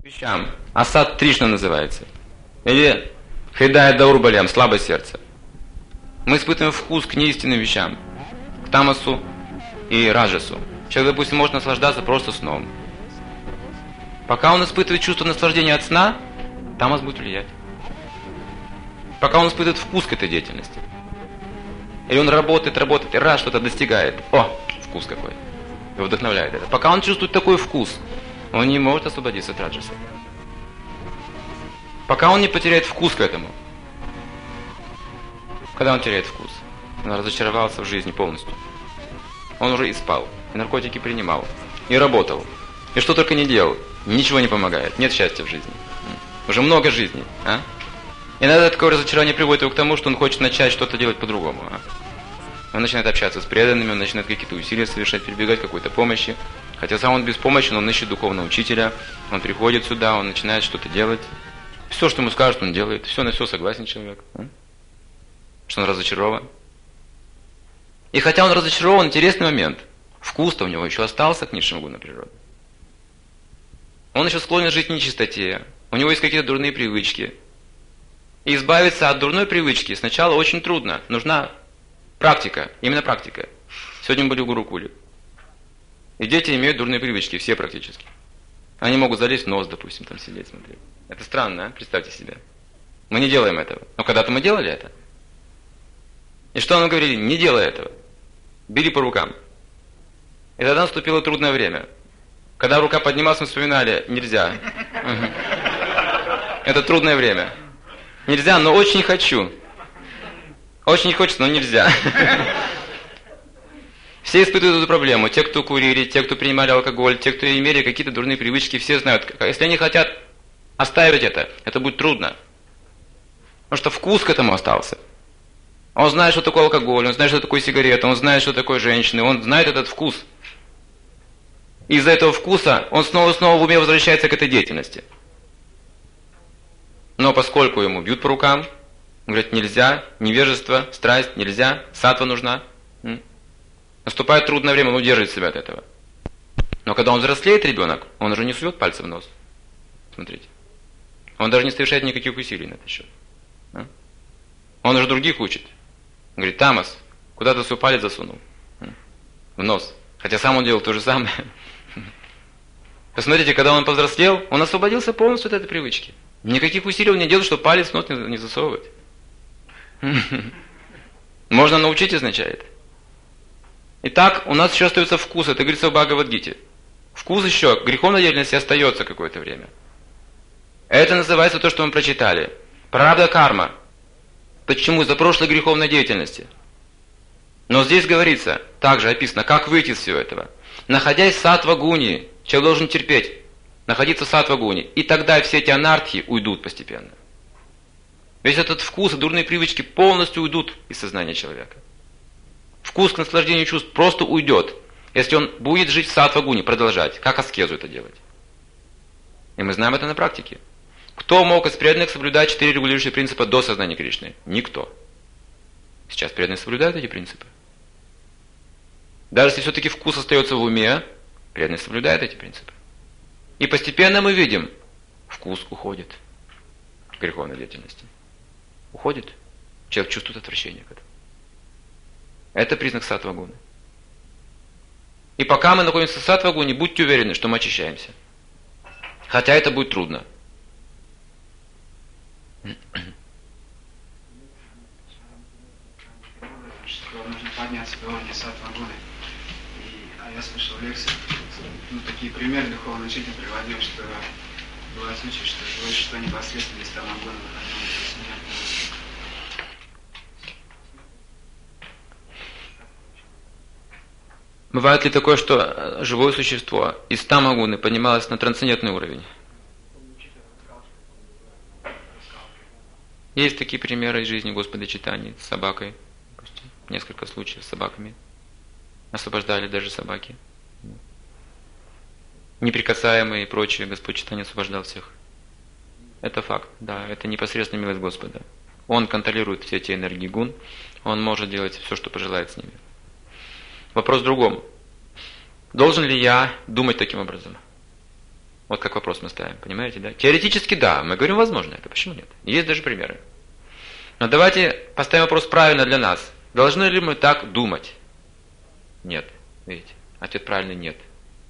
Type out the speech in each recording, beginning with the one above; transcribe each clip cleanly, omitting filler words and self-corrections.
вещам. Асад Тришна называется. Или Хридая Даурбалям, слабое сердце. Мы испытываем вкус к неистинным вещам, к тамасу и раджасу. Человек, допустим, может наслаждаться просто сном. Пока он испытывает чувство наслаждения от сна, тамас будет влиять. Пока он испытывает вкус к этой деятельности. Или он работает, и раз что-то достигает. О, вкус какой. Его вдохновляет это. Пока он чувствует такой вкус, он не может освободиться от раджаса. Пока он не потеряет вкус к этому. Когда он теряет вкус? Он разочаровался в жизни полностью. Он уже и спал, и наркотики принимал, и работал, и что только не делал. Ничего не помогает, нет счастья в жизни. Уже много жизней. А? Иногда такое разочарование приводит его к тому, что он хочет начать что-то делать по-другому. А? Он начинает общаться с преданными, он начинает какие-то усилия совершать, прибегать к какой-то помощи. Хотя сам он беспомощен, он ищет духовного учителя, он приходит сюда, он начинает что-то делать. Все, что ему скажут, он делает. Все, на все согласен человек. Что он разочарован. И хотя он разочарован, интересный момент. Вкус-то у него еще остался к низшему гуну природы. Он еще склонен жить в нечистоте. У него есть какие-то дурные привычки. И избавиться от дурной привычки сначала очень трудно. Нужна практика. Именно практика. Сегодня мы были в Гурукуле. И дети имеют дурные привычки. Все практически. Они могут залезть в нос, допустим, там сидеть, смотреть. Это странно, а? Представьте себе. Мы не делаем этого. Но когда-то мы делали это. И что нам говорили? Не делай этого. Били по рукам. И тогда наступило трудное время. Когда рука поднималась, мы вспоминали, нельзя. Это трудное время. Нельзя, но очень хочу. Очень хочется, но нельзя. Все испытывают эту проблему. Те, кто курили, те, кто принимали алкоголь, те, кто имели какие-то дурные привычки, все знают. Если они хотят оставить это будет трудно. Потому что вкус к этому остался. Он знает, что такое алкоголь, он знает, что такое сигарета, он знает, что такое женщины, он знает этот вкус. Из-за этого вкуса он снова в уме возвращается к этой деятельности. Но поскольку ему бьют по рукам, говорят, нельзя, невежество, страсть, нельзя, сатва нужна. Наступает трудное время, он удерживает себя от этого. Но когда он взрослеет, ребенок, он уже не сует пальцы в нос. Смотрите. Он даже не совершает никаких усилий на этот счет. Он уже других учит. Он говорит, Тамас, куда ты свой палец засунул? В нос. Хотя сам он делал то же самое. Посмотрите, когда он повзрослел, он освободился полностью от этой привычки. Никаких усилий он не делал, чтобы палец в нос не засовывать. Можно научить, означает. Итак, у нас еще остается вкус, это говорится в Бхагавад-гите. Вкус еще, греховной деятельности остается какое-то время. Это называется то, что мы прочитали. Прарабдха карма. Почему? Из-за прошлой греховной деятельности. Но здесь говорится, также описано, как выйти из всего этого. Находясь в саттва-гуне, человек должен терпеть, находиться в саттва-гуне, и тогда все эти анархии уйдут постепенно. Весь этот вкус и дурные привычки полностью уйдут из сознания человека. Вкус к наслаждению чувств просто уйдет, если он будет жить в саттва-гуне, продолжать, как аскезу это делать. И мы знаем это на практике. Кто мог из преданных соблюдать 4 регулирующие принципа до сознания Кришны? Никто. Сейчас преданные соблюдают эти принципы. Даже если все-таки вкус остается в уме, преданные соблюдают эти принципы. И постепенно мы видим, вкус уходит к греховной деятельности. Уходит. Человек чувствует отвращение к этому. Это признак саттва-гуны. И пока мы находимся в саттва-гуне, будьте уверены, что мы очищаемся. Хотя это будет трудно. Что нужно подняться до уровня саттва-гуны. А я слышал лекции, такие примеры духовный учитель приводил, что бывает случаи, что живое существо непосредственно из тамагуны выходило из смерти. Бывает ли такое, что живое существо из тамагуны поднималось на трансцендентный уровень? Есть такие примеры из жизни Господа Чайтаньи с собакой. Несколько случаев с собаками. Освобождали даже собаки. Неприкасаемые и прочее. Господь Чайтанья освобождал всех. Это факт, да. Это непосредственно милость Господа. Он контролирует все эти энергии гун. Он может делать все, что пожелает с ними. Вопрос в другом. Должен ли я думать таким образом? Вот как вопрос мы ставим, понимаете, да? Теоретически да, мы говорим, возможно это, почему нет? Есть даже примеры. Но давайте поставим вопрос правильно для нас. Должны ли мы так думать? Нет, видите, ответ правильный нет.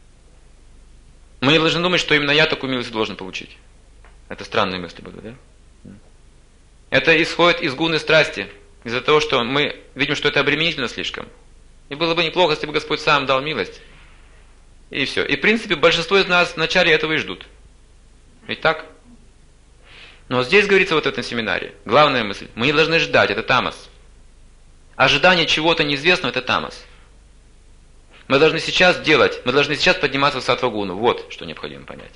Мы не должны думать, что именно я такую милость должен получить. Это странные мысли будут, да? Это исходит из гуны страсти, из-за того, что мы видим, что это обременительно слишком. И было бы неплохо, если бы Господь сам дал милость. И все. И в принципе большинство из нас вначале этого и ждут. Ведь так? Но здесь говорится вот в этом семинаре. Главная мысль. Мы не должны ждать, это тамас. Ожидание чего-то неизвестного, это тамас. Мы должны сейчас делать, мы должны сейчас подниматься в саттва-гуну. Вот что необходимо понять.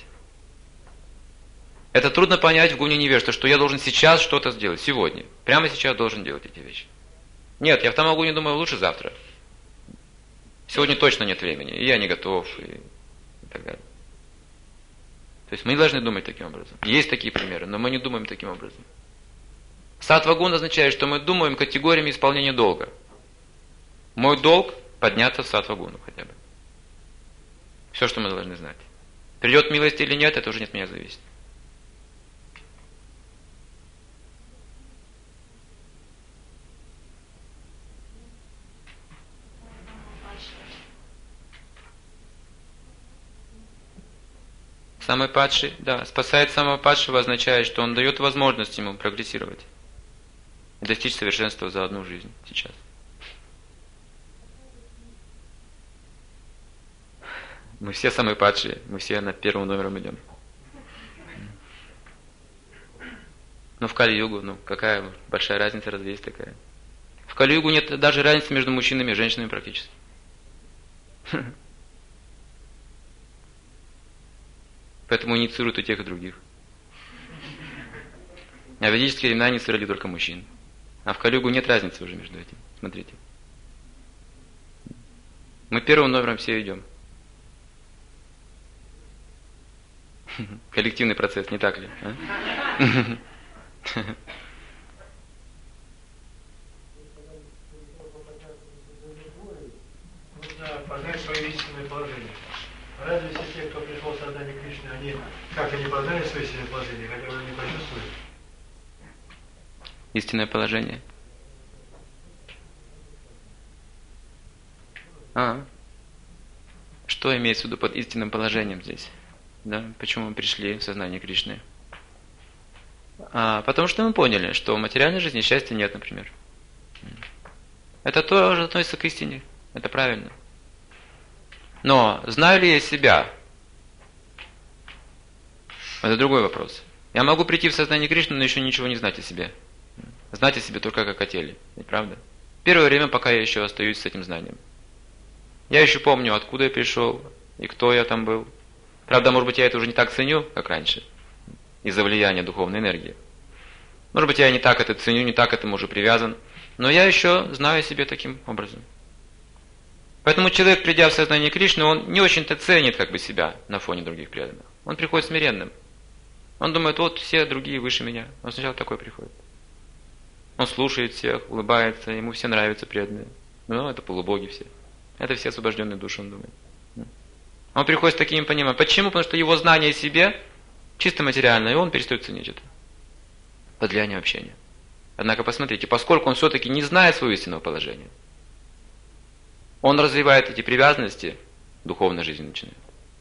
Это трудно понять в гуне невежества, что я должен сейчас что-то сделать, сегодня. Прямо сейчас должен делать эти вещи. Нет, я в тамагуне думаю, лучше завтра. Сегодня точно нет времени, и я не готов, и так далее. То есть мы не должны думать таким образом. Есть такие примеры, но мы не думаем таким образом. Саттва-гуна означает, что мы думаем категориями исполнения долга. Мой долг – подняться в саттва-гуну хотя бы. Все, что мы должны знать. Придет милость или нет, это уже не от меня зависит. Самый падший, да, спасает самого падшего означает, что он дает возможность ему прогрессировать и достичь совершенства за одну жизнь сейчас. Мы все самые падшие, мы все над первым номером идем. Но в Кали-югу, какая большая разница, разве есть такая? В Кали-югу нет даже разницы между мужчинами и женщинами практически. Поэтому инициируют и тех, и других. А в ведические времена инициировали только мужчин. А в Кали-югу нет разницы уже между этим. Смотрите. Мы первым номером все идем. Коллективный процесс, не так ли? Нужно познать свое истинное положение. Разве все те, кто пришел в сознание Кришны, они познали свое истинное положение, хотя бы не почувствуют? Истинное положение. Что имеется в виду под истинным положением здесь? Да? Почему мы пришли в сознание Кришны? Потому что мы поняли, что в материальной жизни счастья нет, например. Это тоже относится к истине. Это правильно. Но знаю ли я себя? Это другой вопрос. Я могу прийти в сознание Кришны, но еще ничего не знать о себе. Знать о себе только как о теле. Ведь правда? Первое время, пока я еще остаюсь с этим знанием. Я еще помню, откуда я пришел и кто я там был. Правда, может быть, я это уже не так ценю, как раньше, из-за влияния духовной энергии. Может быть, я не так это ценю, не так к этому уже привязан, но я еще знаю о себе таким образом. Поэтому человек, придя в сознание Кришны, он не очень-то ценит себя на фоне других преданных. Он приходит смиренным. Он думает, вот все другие выше меня. Он сначала такой приходит. Он слушает всех, улыбается, ему все нравятся преданные. Это полубоги все. Это все освобожденные души, он думает. Он приходит с таким пониманием. Почему? Потому что его знание о себе чисто материальное, и он перестает ценить это. Под влиянием общения. Однако посмотрите, поскольку он все-таки не знает своего истинного положения, он развивает эти привязанности, духовной жизни начинает.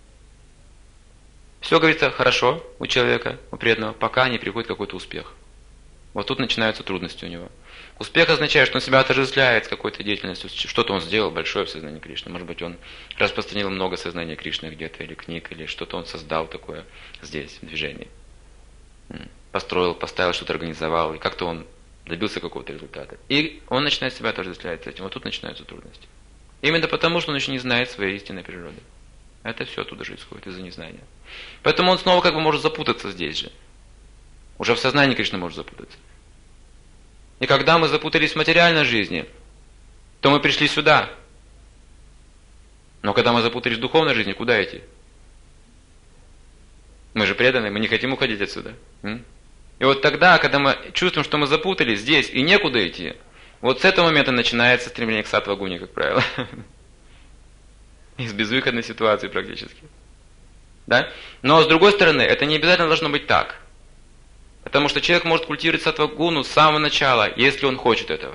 Все говорится хорошо у человека, у преданного, пока не приходит какой-то успех. Вот тут начинаются трудности у него. Успех означает, что он себя отождествляет с какой-то деятельностью, что-то он сделал большое в сознании Кришны. Может быть, он распространил много сознания Кришны где-то, или книг, или что-то он создал такое здесь, в движении. Построил, поставил, что-то организовал, и как-то он добился какого-то результата. И он начинает себя отождествлять с этим. Вот тут начинаются трудности. Именно потому, что он еще не знает своей истинной природы. Это все оттуда же исходит, из-за незнания. Поэтому он снова может запутаться здесь же. Уже в сознании Кришны может запутаться. И когда мы запутались в материальной жизни, то мы пришли сюда. Но когда мы запутались в духовной жизни, куда идти? Мы же преданные, мы не хотим уходить отсюда. И вот тогда, когда мы чувствуем, что мы запутались здесь и некуда идти, вот с этого момента начинается стремление к саттва-гуне, как правило. Из безвыходной ситуации практически. Да? Но с другой стороны, это не обязательно должно быть так. Потому что человек может культивировать саттва-гуну с самого начала, если он хочет этого.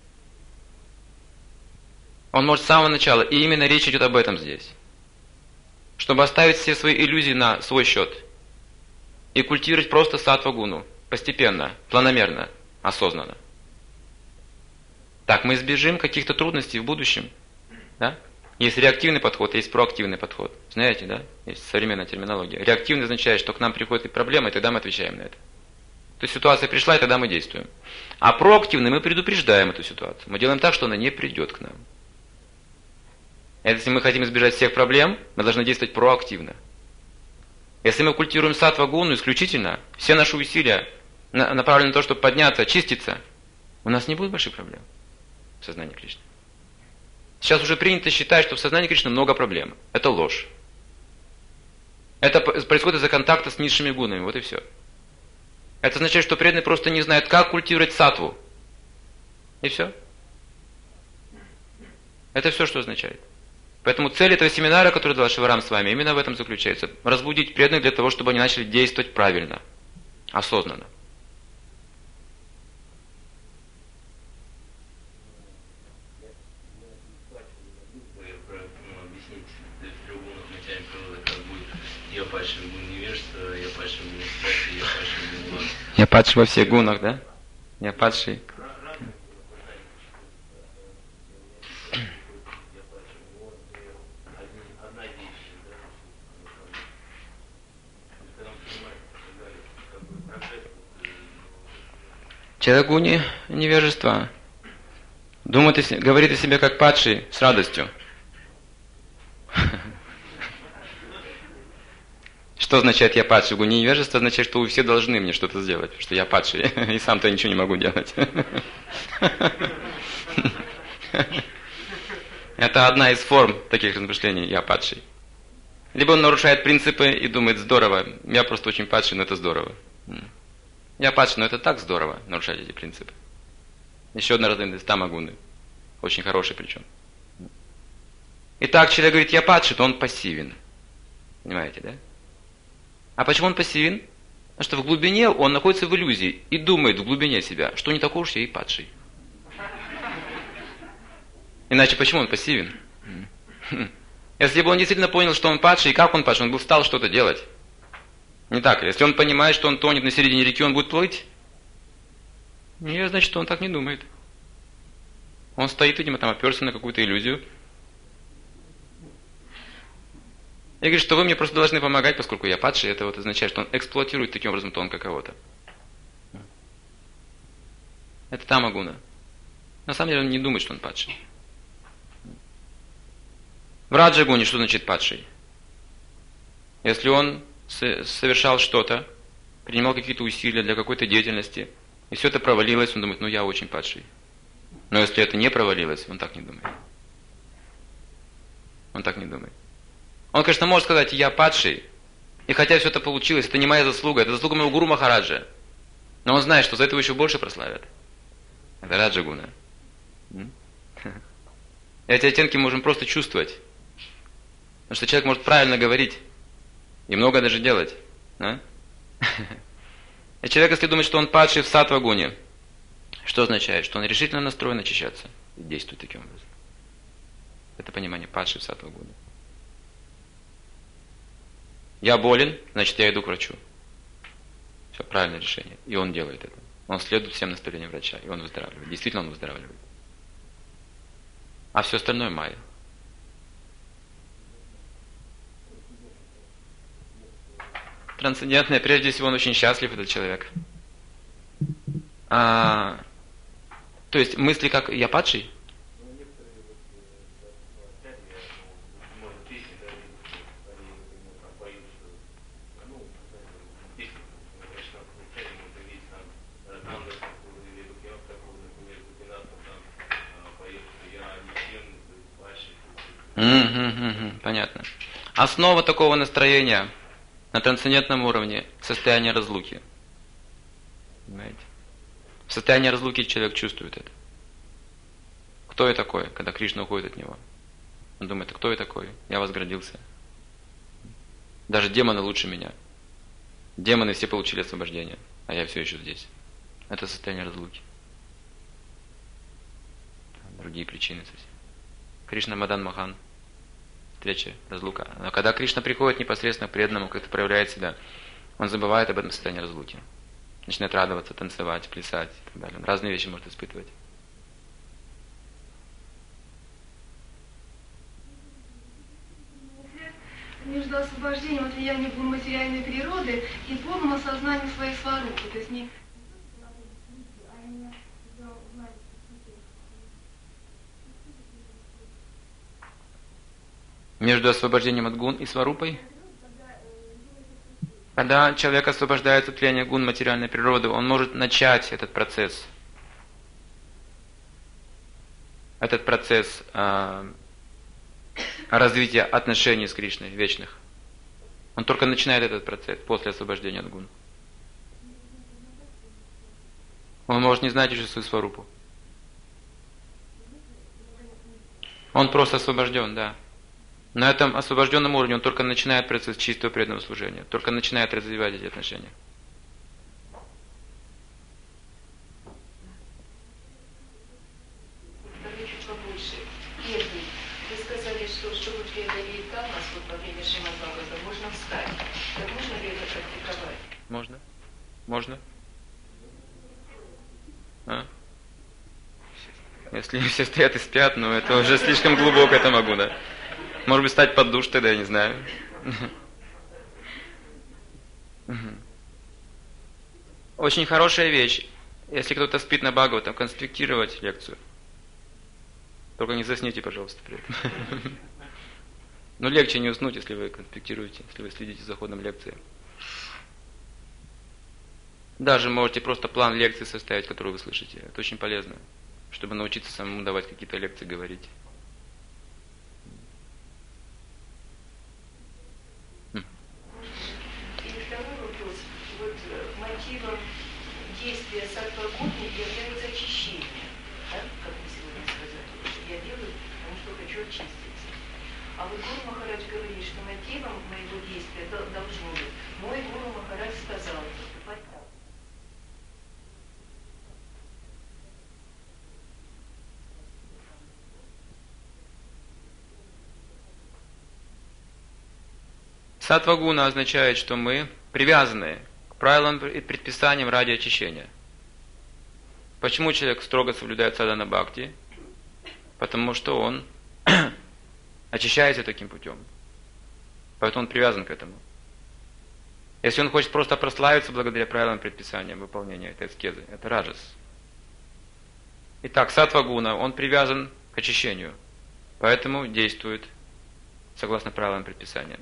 Он может с самого начала, и именно речь идет об этом здесь. Чтобы оставить все свои иллюзии на свой счет. И культивировать просто саттва-гуну. Постепенно, планомерно, осознанно. Так мы избежим каких-то трудностей в будущем. Да? Есть реактивный подход, есть проактивный подход. Знаете, да? Есть современная терминология. Реактивный означает, что к нам приходит проблема, и тогда мы отвечаем на это. То есть ситуация пришла, и тогда мы действуем. А проактивный мы предупреждаем эту ситуацию. Мы делаем так, что она не придет к нам. Если мы хотим избежать всех проблем, мы должны действовать проактивно. Если мы культивируем саттва-гуну исключительно, все наши усилия направлены на то, чтобы подняться, очиститься, у нас не будет больших проблем в сознании Кришны. Сейчас уже принято считать, что в сознании Кришны много проблем. Это ложь. Это происходит из-за контакта с низшими гунами, вот и все. Это означает, что преданные просто не знают, как культивировать саттву. И все. Это все, что означает. Поэтому цель этого семинара, который дал Шиварам с вами, именно в этом заключается. Разбудить преданных для того, чтобы они начали действовать правильно, осознанно. Я падший во всех гунах, да? Я падший. Человек гуни невежества. Говорит о себе как падший с радостью. Что означает «я падший»? Гуни невежества означает, что вы все должны мне что-то сделать, потому что я падший, и сам-то ничего не могу делать. Это одна из форм таких размышлений «я падший». Либо он нарушает принципы и думает «здорово, я просто очень падший, но это здорово». Я падший, но это так здорово, нарушать эти принципы. Еще одна разновидность тамагуны. Очень хороший причем. Итак, человек говорит «я падший», то он пассивен. Понимаете, да? А почему он пассивен? Потому что в глубине он находится в иллюзии и думает в глубине себя, что не такой уж я и падший. Иначе почему он пассивен? Если бы он действительно понял, что он падший, и как он падший, он бы стал что-то делать. Не так ли? Если он понимает, что он тонет на середине реки, он будет плыть? Нет, значит, он так не думает. Он стоит, видимо, там оперся на какую-то иллюзию. И говорит, что вы мне просто должны помогать, поскольку я падший. Это вот означает, что он эксплуатирует таким образом тонко кого-то. Это тамагуна. На самом деле он не думает, что он падший. В раджагуне что значит падший? Если он совершал что-то, принимал какие-то усилия для какой-то деятельности, и все это провалилось, он думает, ну я очень падший. Но если это не провалилось, он так не думает. Он так не думает. Он, конечно, может сказать, я падший, и хотя все это получилось, это не моя заслуга, это заслуга моего гуру Махараджа. Но он знает, что за это его еще больше прославят. Это раджагуна. Эти оттенки мы можем просто чувствовать. Потому что человек может правильно говорить и много даже делать. Да? И человек, если думает, что он падший в саттва-гуне, что означает? Что он решительно настроен очищаться и действует таким образом. Это понимание падший в саттва-гуне. Я болен, значит я иду к врачу. Все, правильное решение. И он делает это. Он следует всем наставлениям врача, и он выздоравливает. Действительно он выздоравливает. А все остальное майя. Трансцендентное, прежде всего, он очень счастлив, этот человек. То есть мысли как «я падший»? Понятно. Основа такого настроения на трансцендентном уровне – состояние разлуки. Понимаете? В состоянии разлуки человек чувствует это. Кто я такой, когда Кришна уходит от него? Он думает, а кто я такой? Я возгордился. Даже демоны лучше меня. Демоны все получили освобождение, а я все еще здесь. Это состояние разлуки. Другие причины совсем. Кришна Мадан Махан. Встреча, разлука. Но когда Кришна приходит непосредственно к преданному, как это проявляет себя, он забывает об этом состоянии разлуки. Начинает радоваться, танцевать, плясать и так далее. Он разные вещи может испытывать. Между освобождением от влияния материальной природы и полным осознанием своей сварупы. То есть не... Между освобождением от гун и сварупой? Когда человек освобождается от влияния гун материальной природы, он может начать этот процесс. Этот процесс развития отношений с Кришной, вечных. Он только начинает этот процесс после освобождения от гун. Он может не знать еще свою сварупу. Он просто освобожден, да. На этом освобожденном уровне он только начинает процесс чистого преданного служения, только начинает развивать эти отношения. Чуть побольше. Первый. Вы сказали, что чтобы преодолеть карму во время Шримад-Бхагавата, можно встать. Так можно ли это практиковать? Можно. Можно. А? Если все стоят и спят, ну это уже слишком глубоко, это могу, да. Может быть, стать под душ тогда, я не знаю. Очень хорошая вещь. Если кто-то спит на Бхагаватам, конспектировать лекцию. Только не засните, пожалуйста, при этом. Но легче не уснуть, если вы конспектируете, если вы следите за ходом лекции. Даже можете просто план лекции составить, который вы слышите. Это очень полезно, чтобы научиться самому давать какие-то лекции, говорить. Мотивом действия саттва-гуни является очищение. Да? Как мы сегодня сказали, что я делаю, потому что хочу очиститься. А вот Гуру Махарадж говорит, что мотивом моего действия должно быть. Мой Гуру Махарадж сказал, поступать так. Саттва-гуна означает, что мы привязаны к правилам и предписаниям ради очищения. Почему человек строго соблюдает садхана бхакти? Потому что он очищается таким путем. Поэтому он привязан к этому. Если он хочет просто прославиться благодаря правилам предписания выполнения этой аскезы, это раджас. Итак, саттва-гуна, он привязан к очищению. Поэтому действует согласно правилам предписания.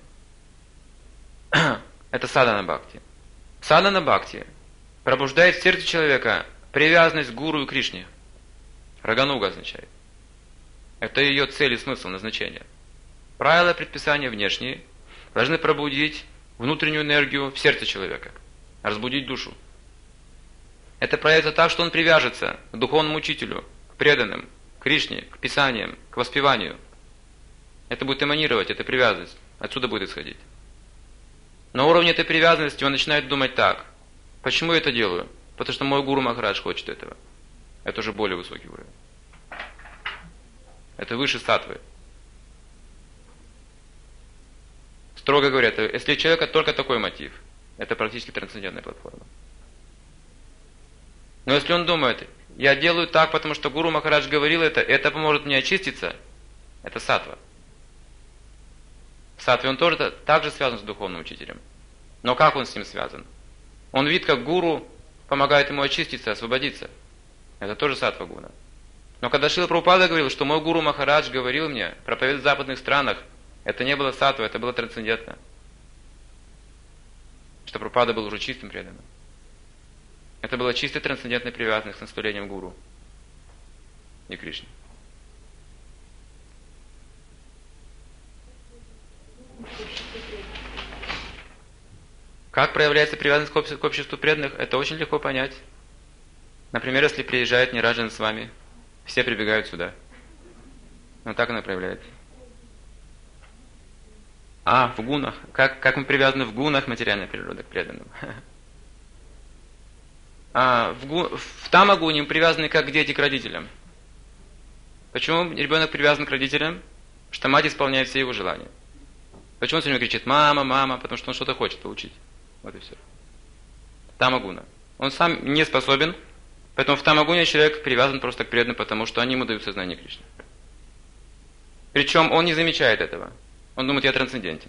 Это садхана бхакти. Садхана бхакти пробуждает в сердце человека привязанность к гуру и Кришне. Рагануга означает. Это ее цель и смысл назначения. Правила предписания внешние должны пробудить внутреннюю энергию в сердце человека, разбудить душу. Это проявится так, что он привяжется к духовному учителю, к преданным, к Кришне, к писаниям, к воспеванию. Это будет эманировать, эта привязанность. Отсюда будет исходить. На уровне этой привязанности он начинает думать так. Почему я это делаю? Потому что мой Гуру Махарадж хочет этого. Это уже более высокий уровень. Это выше саттвы. Строго говоря, если у человека только такой мотив, это практически трансцендентная платформа. Но если он думает, я делаю так, потому что Гуру Махарадж говорил это поможет мне очиститься, это саттва. В саттве он тоже также связан с духовным учителем. Но как он с ним связан? Он видит, как гуру помогает ему очиститься, освободиться. Это тоже саттва-гуна. Но когда Шрила Прабхупада говорил, что мой Гуру Махарадж говорил мне, проповедует в западных странах, это не было саттва, это было трансцендентно. Что Прабхупада был уже чистым преданным. Это была чистая трансцендентная привязанность с наставлением гуру и Кришне. Как проявляется привязанность к обществу преданных, это очень легко понять. Например, если приезжает Нираджан с вами, все прибегают сюда. Вот так она проявляется. А, в гунах. Как мы привязаны в гунах материальной природы к преданным? В тамагуне мы привязаны как дети к родителям. Почему ребенок привязан к родителям? Потому что мать исполняет все его желания. Почему он все время кричит «мама, мама», потому что он что-то хочет получить. Вот и все. Тамагуна. Он сам не способен, поэтому в тамагуне человек привязан просто к преданным, потому что они ему дают сознание Кришны. Причем он не замечает этого. Он думает, я трансцендентен.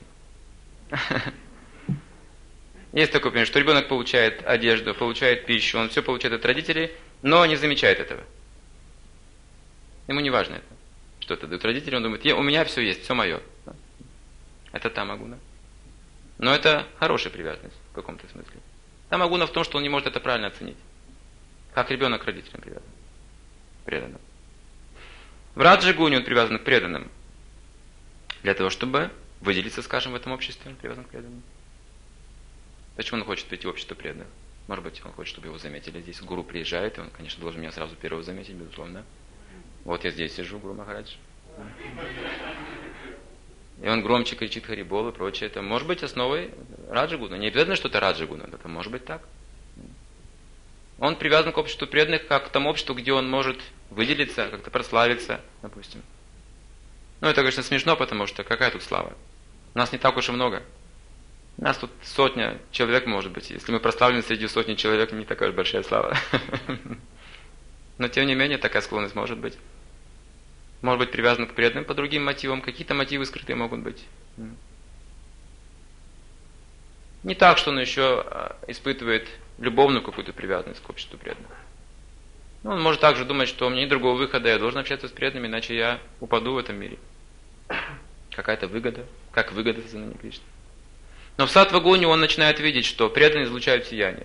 Есть такое понимание, что ребенок получает одежду, получает пищу, он все получает от родителей, но не замечает этого. Ему не важно это. Что это дают родители, он думает, у меня все есть, все мое. Это тамагуна. Но это хорошая привязанность в каком-то смысле. Тамагуна в том, что он не может это правильно оценить. Как ребенок к родителям привязан. Преданным. В раджагуне он привязан к преданным. Для того, чтобы выделиться, скажем, в этом обществе, он привязан к преданным. Почему он хочет прийти в общество преданных? Может быть, он хочет, чтобы его заметили здесь. Гуру приезжает, и он, конечно, должен меня сразу первого заметить, безусловно. Вот я здесь сижу, Гуру Махарадж. И он громче кричит Харибол и прочее. Это может быть основой раджагуна. Не обязательно, что это раджагуна, это может быть так. Он привязан к обществу преданных, как к тому обществу, где он может выделиться, как-то прославиться, допустим. Ну, это, конечно, смешно, потому что какая тут слава? Нас не так уж и много. Нас тут 100 человек, может быть. Если мы прославлены среди 100 человек, не такая уж большая слава. Но, тем не менее, такая склонность может быть. Может быть привязан к преданным по другим мотивам. Какие-то мотивы скрытые могут быть. Не так, что он еще испытывает любовную какую-то привязанность к обществу преданных. Но он может также думать, что у меня нет другого выхода, я должен общаться с преданными, иначе я упаду в этом мире. Какая-то выгода. Как выгода сознания Кришны. Но в саттва-гуне он начинает видеть, что преданные излучают сияние.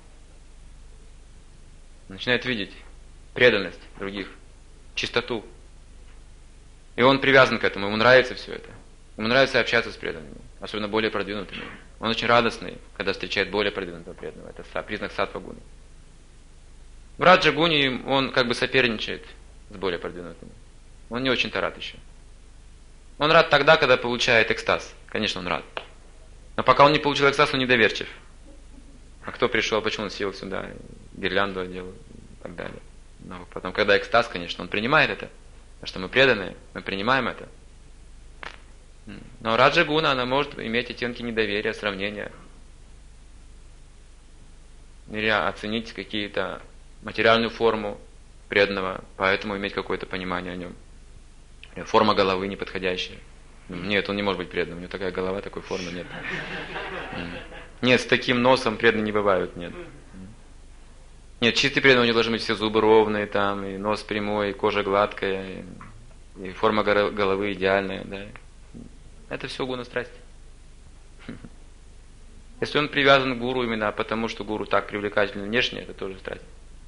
Он начинает видеть преданность других, чистоту. И он привязан к этому, ему нравится все это. Ему нравится общаться с преданными, особенно более продвинутыми. Он очень радостный, когда встречает более продвинутого преданного. Это признак саттва-гуны. В раджа-гуне он как бы соперничает с более продвинутыми. Он не очень-то рад еще. Он рад тогда, когда получает экстаз. Конечно, он рад. Но пока он не получил экстаз, он недоверчив. А кто пришел, почему он сел сюда, гирлянду одел и так далее. Но потом, когда экстаз, конечно, он принимает это. Потому что мы преданные, мы принимаем это. Но раджа-гуна, она может иметь оттенки недоверия, сравнения. Или оценить какие-то материальную форму преданного, поэтому иметь какое-то понимание о нем. Форма головы неподходящая. Нет, он не может быть преданным, у него такая голова, такой формы нет. Нет, с таким носом преданные не бывают, нет. Нет, чистый преданный, у него должны быть все зубы ровные, там, и нос прямой, и кожа гладкая, и форма головы идеальная, да. Это все гуна страсти. Если он привязан к гуру именно потому, что гуру так привлекательный внешне, это тоже страсть.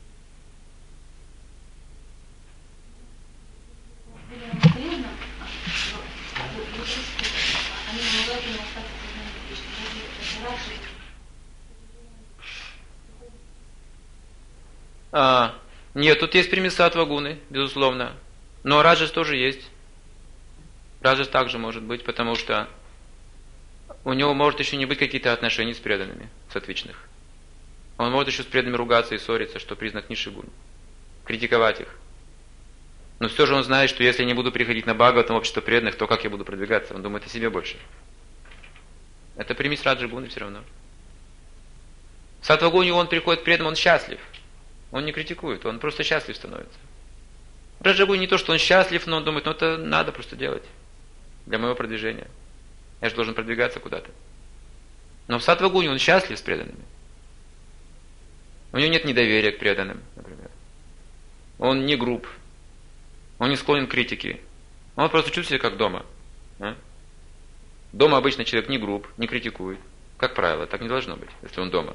Нет, тут есть примесь саттва-гуны, безусловно. Но раджас тоже есть. Раджас также может быть, потому что у него может еще не быть какие-то отношения с преданными, саттвичных. Он может еще с преданными ругаться и ссориться, что признак низших гун. Критиковать их. Но все же он знает, что если я не буду приходить на Бхагаватам, общество преданных, то как я буду продвигаться? Он думает о себе больше. Это примесь раджа-гуны все равно. В саттва-гуне он приходит к преданным, он счастлив. Он не критикует, он просто счастлив становится. В раджа-гуне не то, что он счастлив, но он думает, ну это надо просто делать для моего продвижения. Я же должен продвигаться куда-то. Но в саттва-гуне он счастлив с преданными. У него нет недоверия к преданным, например. Он не груб. Он не склонен к критике. Он просто чувствует себя как дома. Дома обычно человек не груб, не критикует. Как правило, так не должно быть, если он дома.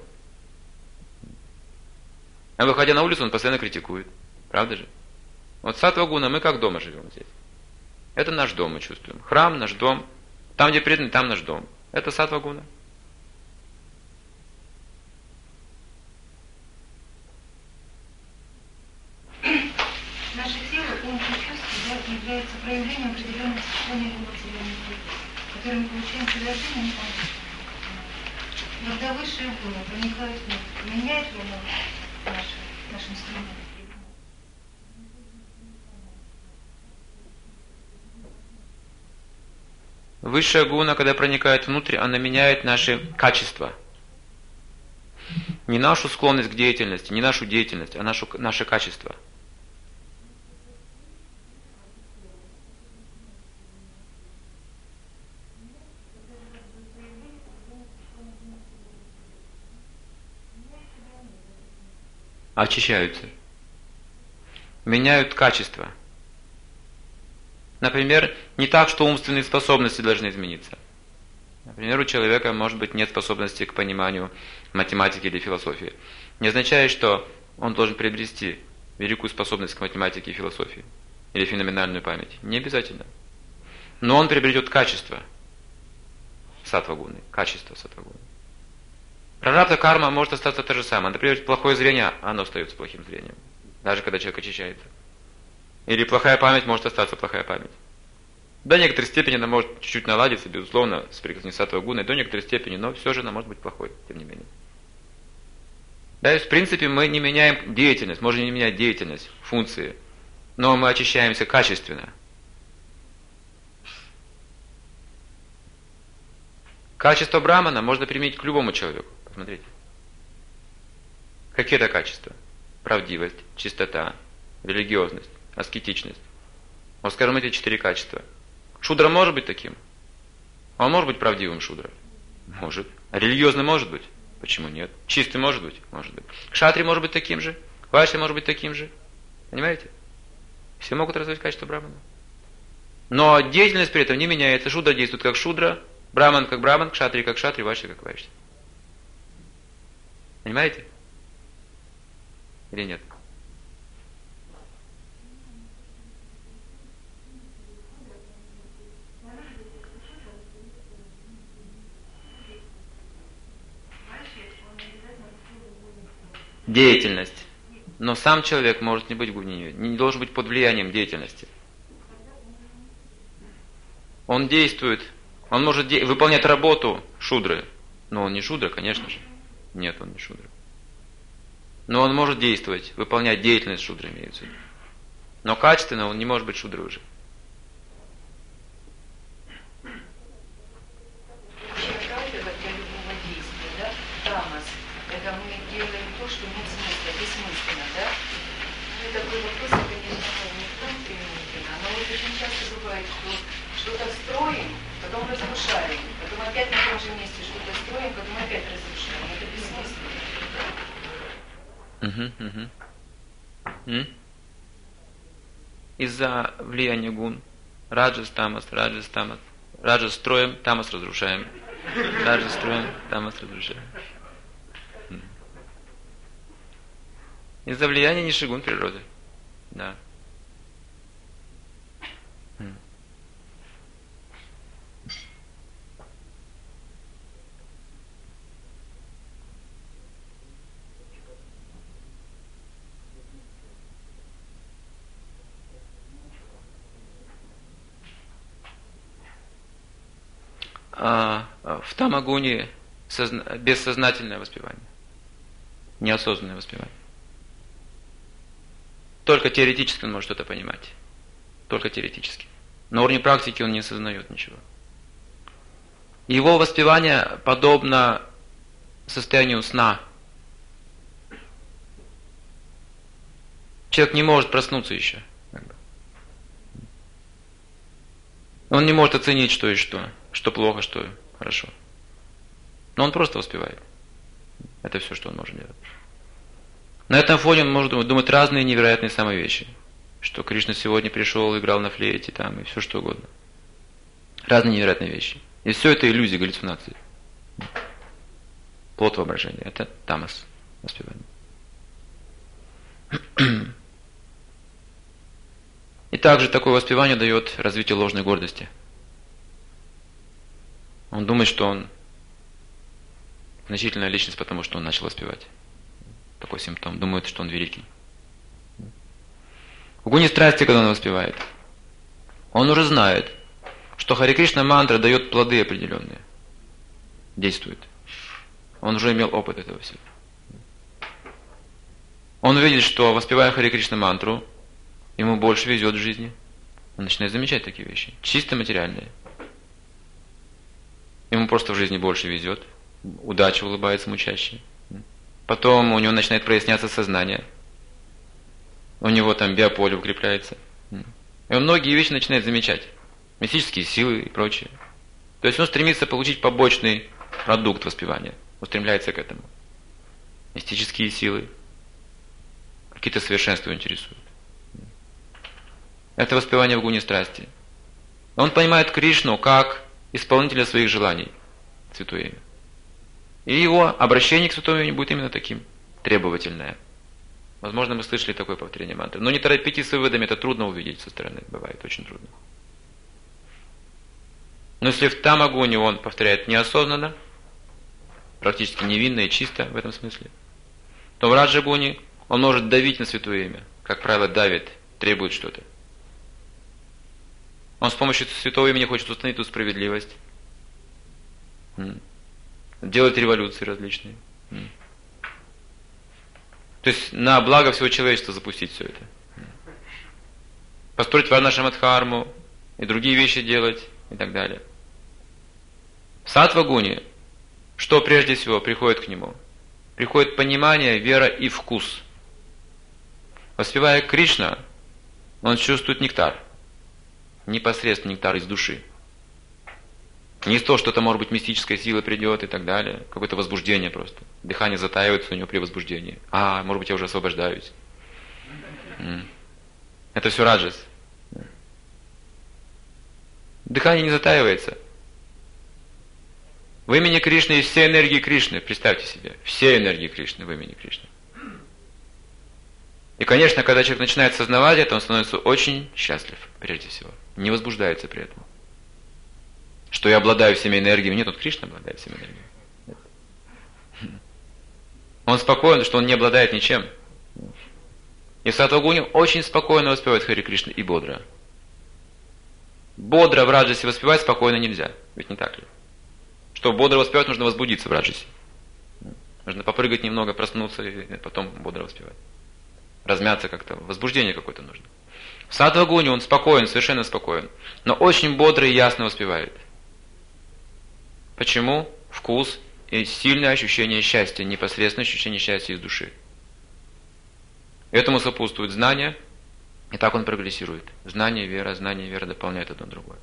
А выходя на улицу, он постоянно критикует. Правда же? Вот саттва-гуна мы как дома живем здесь. Это наш дом, мы чувствуем. Храм, наш дом. Там, где преданный, там наш дом. Это саттва-гуна. Наши силы, ум и чувства являются проявлением определенных состояний материальной природы. которые мы получаем совершенно не так. Когда высшие гуны проникают внутрь, меняет ли оно наш инструмент? Высшая гуна, когда проникает внутрь, она меняет наши качества. Не нашу склонность к деятельности, не нашу деятельность, а наше качество. Очищаются. Меняют качество. Например, не так, что умственные способности должны измениться. Например, у человека, может быть, нет способности к пониманию математики или философии. Не означает, что он должен приобрести великую способность к математике и философии. Или феноменальную память. Не обязательно. Но он приобретет качество саттва-гуны. Качество саттва-гуны. Прарабдха карма может остаться то же самое. Например, плохое зрение, оно остается плохим зрением. Даже когда человек очищается. Или плохая память может остаться плохая память. До некоторой степени она может чуть-чуть наладиться, безусловно, с прикосновением саттва-гуны, до некоторой степени, но все же она может быть плохой, тем не менее. Да, и в принципе мы не меняем деятельность, можем не менять деятельность, функции, но мы очищаемся качественно. Качество брамана можно применить к любому человеку. Посмотрите. Какие это качества? Правдивость, чистота, религиозность, аскетичность. Вот скажем, эти 4 качества. Шудра может быть таким? Он может быть правдивым шудра? Может. А религиозным может быть? Почему нет? Чистым может быть? Может быть. Кшатри может быть таким же? Вайшья может быть таким же? Понимаете? Все могут развить качество брамана. Но деятельность при этом не меняется. Шудра действует как шудра, браман как браман, кшатри как кшатри, вайшья как вайшья. Понимаете? Или нет? Деятельность. Но сам человек может не быть гунью, не должен быть под влиянием деятельности. Он действует, он может выполнять работу шудры, но он не шудра, конечно же. Нет, он не шудра. Но он может действовать, выполнять деятельность шудры, имеется в виду. Но качественно он не может быть шудрой уже. Что-то строим, потом разрушаем, потом опять на том же месте что-то строим, потом опять разрушаем. Это бессмысленно. Из-за влияния гун. Раджас, тамас, раджас, тамас. Раджас строим, тамас разрушаем. Раджас строим, тамас разрушаем. Из-за влияния нишигун природы. Да. В тамагуне бессознательное воспевание, неосознанное воспевание. Только теоретически он может что-то понимать. Только теоретически. На уровне практики он не осознает ничего. Его воспевание подобно состоянию сна. Человек не может проснуться еще. Он не может оценить, что и что плохо, что хорошо. Но он просто воспевает. Это все, что он может делать. На этом фоне он может думать разные невероятные самые вещи. Что Кришна сегодня пришел, играл на флейте, там, и все что угодно. Разные невероятные вещи. И все это иллюзии, галлюцинации. Плод воображения. Это тамас, воспевание. И также такое воспевание дает развитие ложной гордости. Он думает, что он значительная личность, потому что он начал воспевать. Такой симптом. Думает, что он великий. В гуне страсти, когда он воспевает, он уже знает, что Харе Кришна мантра дает плоды определенные, действует. Он уже имел опыт этого всего. Он видит, что, воспевая Харе Кришна мантру, ему больше везет в жизни. Он начинает замечать такие вещи, чисто материальные. Ему просто в жизни больше везет, удача улыбается ему чаще. Потом у него начинает проясняться сознание. У него там биополе укрепляется. И он многие вещи начинает замечать. Мистические силы и прочее. То есть он стремится получить побочный продукт воспевания. Устремляется к этому. Мистические силы. Какие-то совершенства его интересуют. Это воспевание в гуне страсти. Он понимает Кришну как исполнителя своих желаний. Святое имя. И его обращение к святому имени будет именно таким. Требовательное. Возможно, мы слышали такое повторение мантры. Но не торопитесь с выводами, это трудно увидеть со стороны. Бывает очень трудно. Но если в тамагуне он повторяет неосознанно, практически невинно и чисто в этом смысле, то в раджагуне он может давить на святое имя. Как правило, давит, требует что-то. Он с помощью святого имени хочет установить эту справедливость. Делать революции различные. То есть на благо всего человечества запустить все это. Построить варнашамадхарму и другие вещи делать и так далее. В саттва-гуне, что прежде всего приходит к нему? Приходит понимание, вера и вкус. Воспевая Кришна, он чувствует нектар. Непосредственно нектар из души. Не из того, что это может быть мистическая сила придет и так далее. Какое-то возбуждение просто. Дыхание затаивается у него при возбуждении. Может быть, я уже освобождаюсь. Это все раджас. Дыхание не затаивается. В имени Кришны есть все энергии Кришны. Представьте себе. Все энергии Кришны в имени Кришны. И, конечно, когда человек начинает сознавать это, он становится очень счастлив, прежде всего. Не возбуждается при этом. Что я обладаю всеми энергиями. Нет, вот Кришна обладает всеми энергиями. Нет. Он спокоен, что он не обладает ничем. И в саттва-гуне очень спокойно воспевает Харе Кришна и бодро. Бодро в раджасе воспевать спокойно нельзя. Ведь не так ли? Чтобы бодро воспевать, нужно возбудиться в раджасе. Нужно попрыгать немного, проснуться и потом бодро воспевать. Размяться как-то. Возбуждение какое-то нужно. В саттва-гуне он спокоен, совершенно спокоен. Но очень бодро и ясно воспевает. Почему? Вкус и сильное ощущение счастья, непосредственное ощущение счастья из души. Этому сопутствует знание, и так он прогрессирует. Знание и вера дополняют одно другое.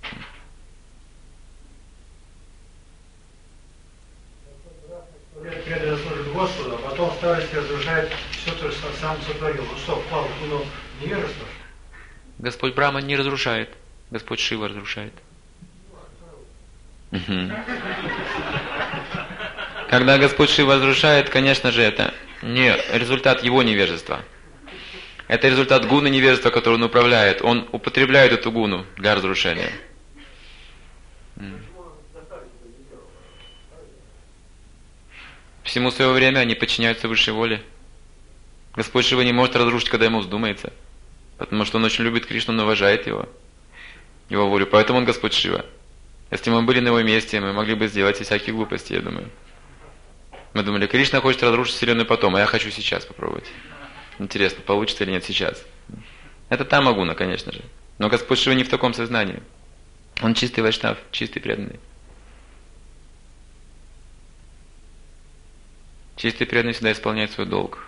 Преданно служит Господу, а потом в старости разрушает все то, что сам сотворил. Ну что, впал в гуну невежества? Господь Брахма не разрушает. Господь Шива разрушает. Когда Господь Шива разрушает, конечно же, это не результат его невежества. Это результат гуны невежества, который он управляет. Он употребляет эту гуну для разрушения. Всему свое время они подчиняются высшей воле. Господь Шива не может разрушить, когда ему вздумается. Потому что он очень любит Кришну, он уважает его волю. Поэтому он Господь Шива. Если мы были на его месте, мы могли бы сделать всякие глупости, я думаю. Мы думали, Кришна хочет разрушить Вселенную потом, а я хочу сейчас попробовать. Интересно, получится или нет сейчас. Это тамагуна, конечно же. Но Господь Шива не в таком сознании. Он чистый вайшнав, чистый преданный. Чистый преданный всегда исполняет свой долг.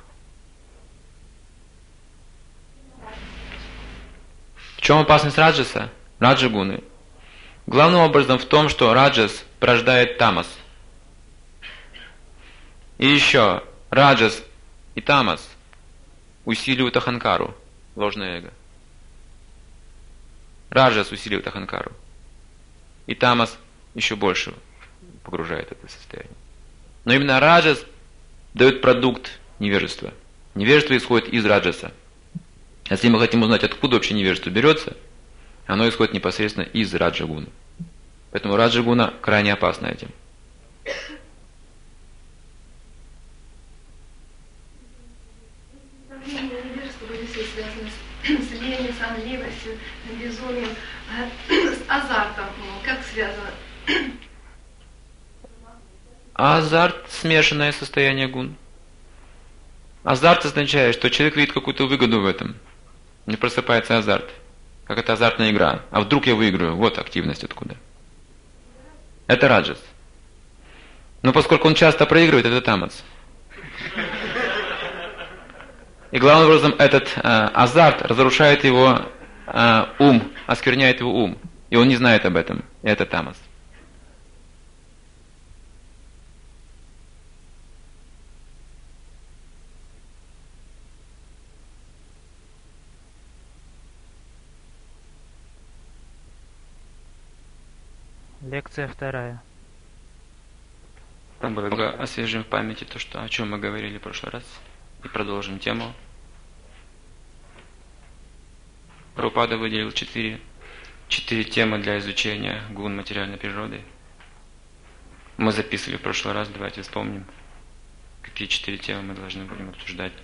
В чем опасность раджаса? Раджагуны. Главным образом в том, что раджас порождает тамас. И еще раджас и тамас усиливают аханкару, ложное эго. Раджас усиливает аханкару. И тамас еще больше погружает это состояние. Но именно раджас дает продукт невежества. Невежество исходит из раджаса. Если мы хотим узнать, откуда вообще невежество берется, оно исходит непосредственно из раджагуны. Поэтому раджагуна крайне опасна этим. Невежество были депрессия связана с ленью, сонливостью, безумием, с азартом. Как связано? Азарт – смешанное состояние гун. Азарт означает, что человек видит какую-то выгоду в этом. Не просыпается азарт. Как это азартная игра. А вдруг я выиграю? Вот активность откуда. Это раджас. Но поскольку он часто проигрывает, это тамас. И главным образом этот азарт разрушает его ум, оскверняет его ум. И он не знает об этом. И это тамас. Лекция 2. Много освежим в памяти то, о чем мы говорили в прошлый раз. И продолжим тему. Прабхупада выделил 4 темы для изучения гун материальной природы. Мы записывали в прошлый раз, давайте вспомним, какие 4 темы мы должны будем обсуждать.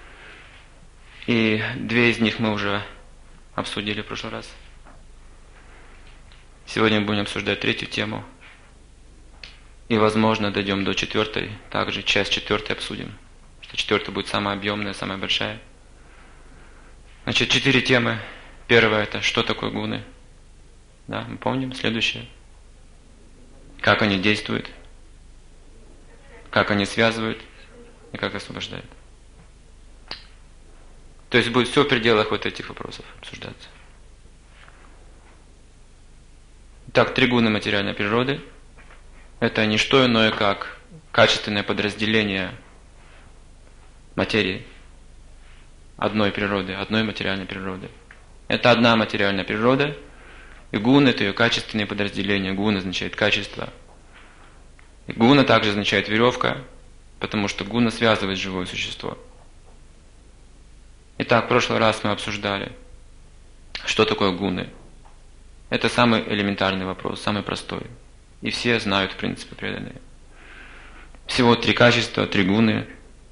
И 2 из них мы уже обсудили в прошлый раз. Сегодня мы будем обсуждать 3-ю тему. И, возможно, дойдем до 4-й. Также часть 4-й обсудим. Что 4-я будет самая объемная, самая большая. Значит, 4 темы. Первая – это что такое гуны. Да, мы помним. Следующее. Как они действуют. Как они связывают. И как освобождают. То есть будет все в пределах вот этих вопросов обсуждаться. Итак, 3 гуны материальной природы – это не что иное, как качественное подразделение материи, одной природы, одной материальной природы. Это одна материальная природа, и гун – это ее качественное подразделение. Гун означает качество. И гуна также означает веревка, потому что гуна связывает живое существо. Итак, в прошлый раз мы обсуждали, что такое гуны. Это самый элементарный вопрос, самый простой. И все знают, в принципе, преданные. Всего 3 качества, 3 гуны.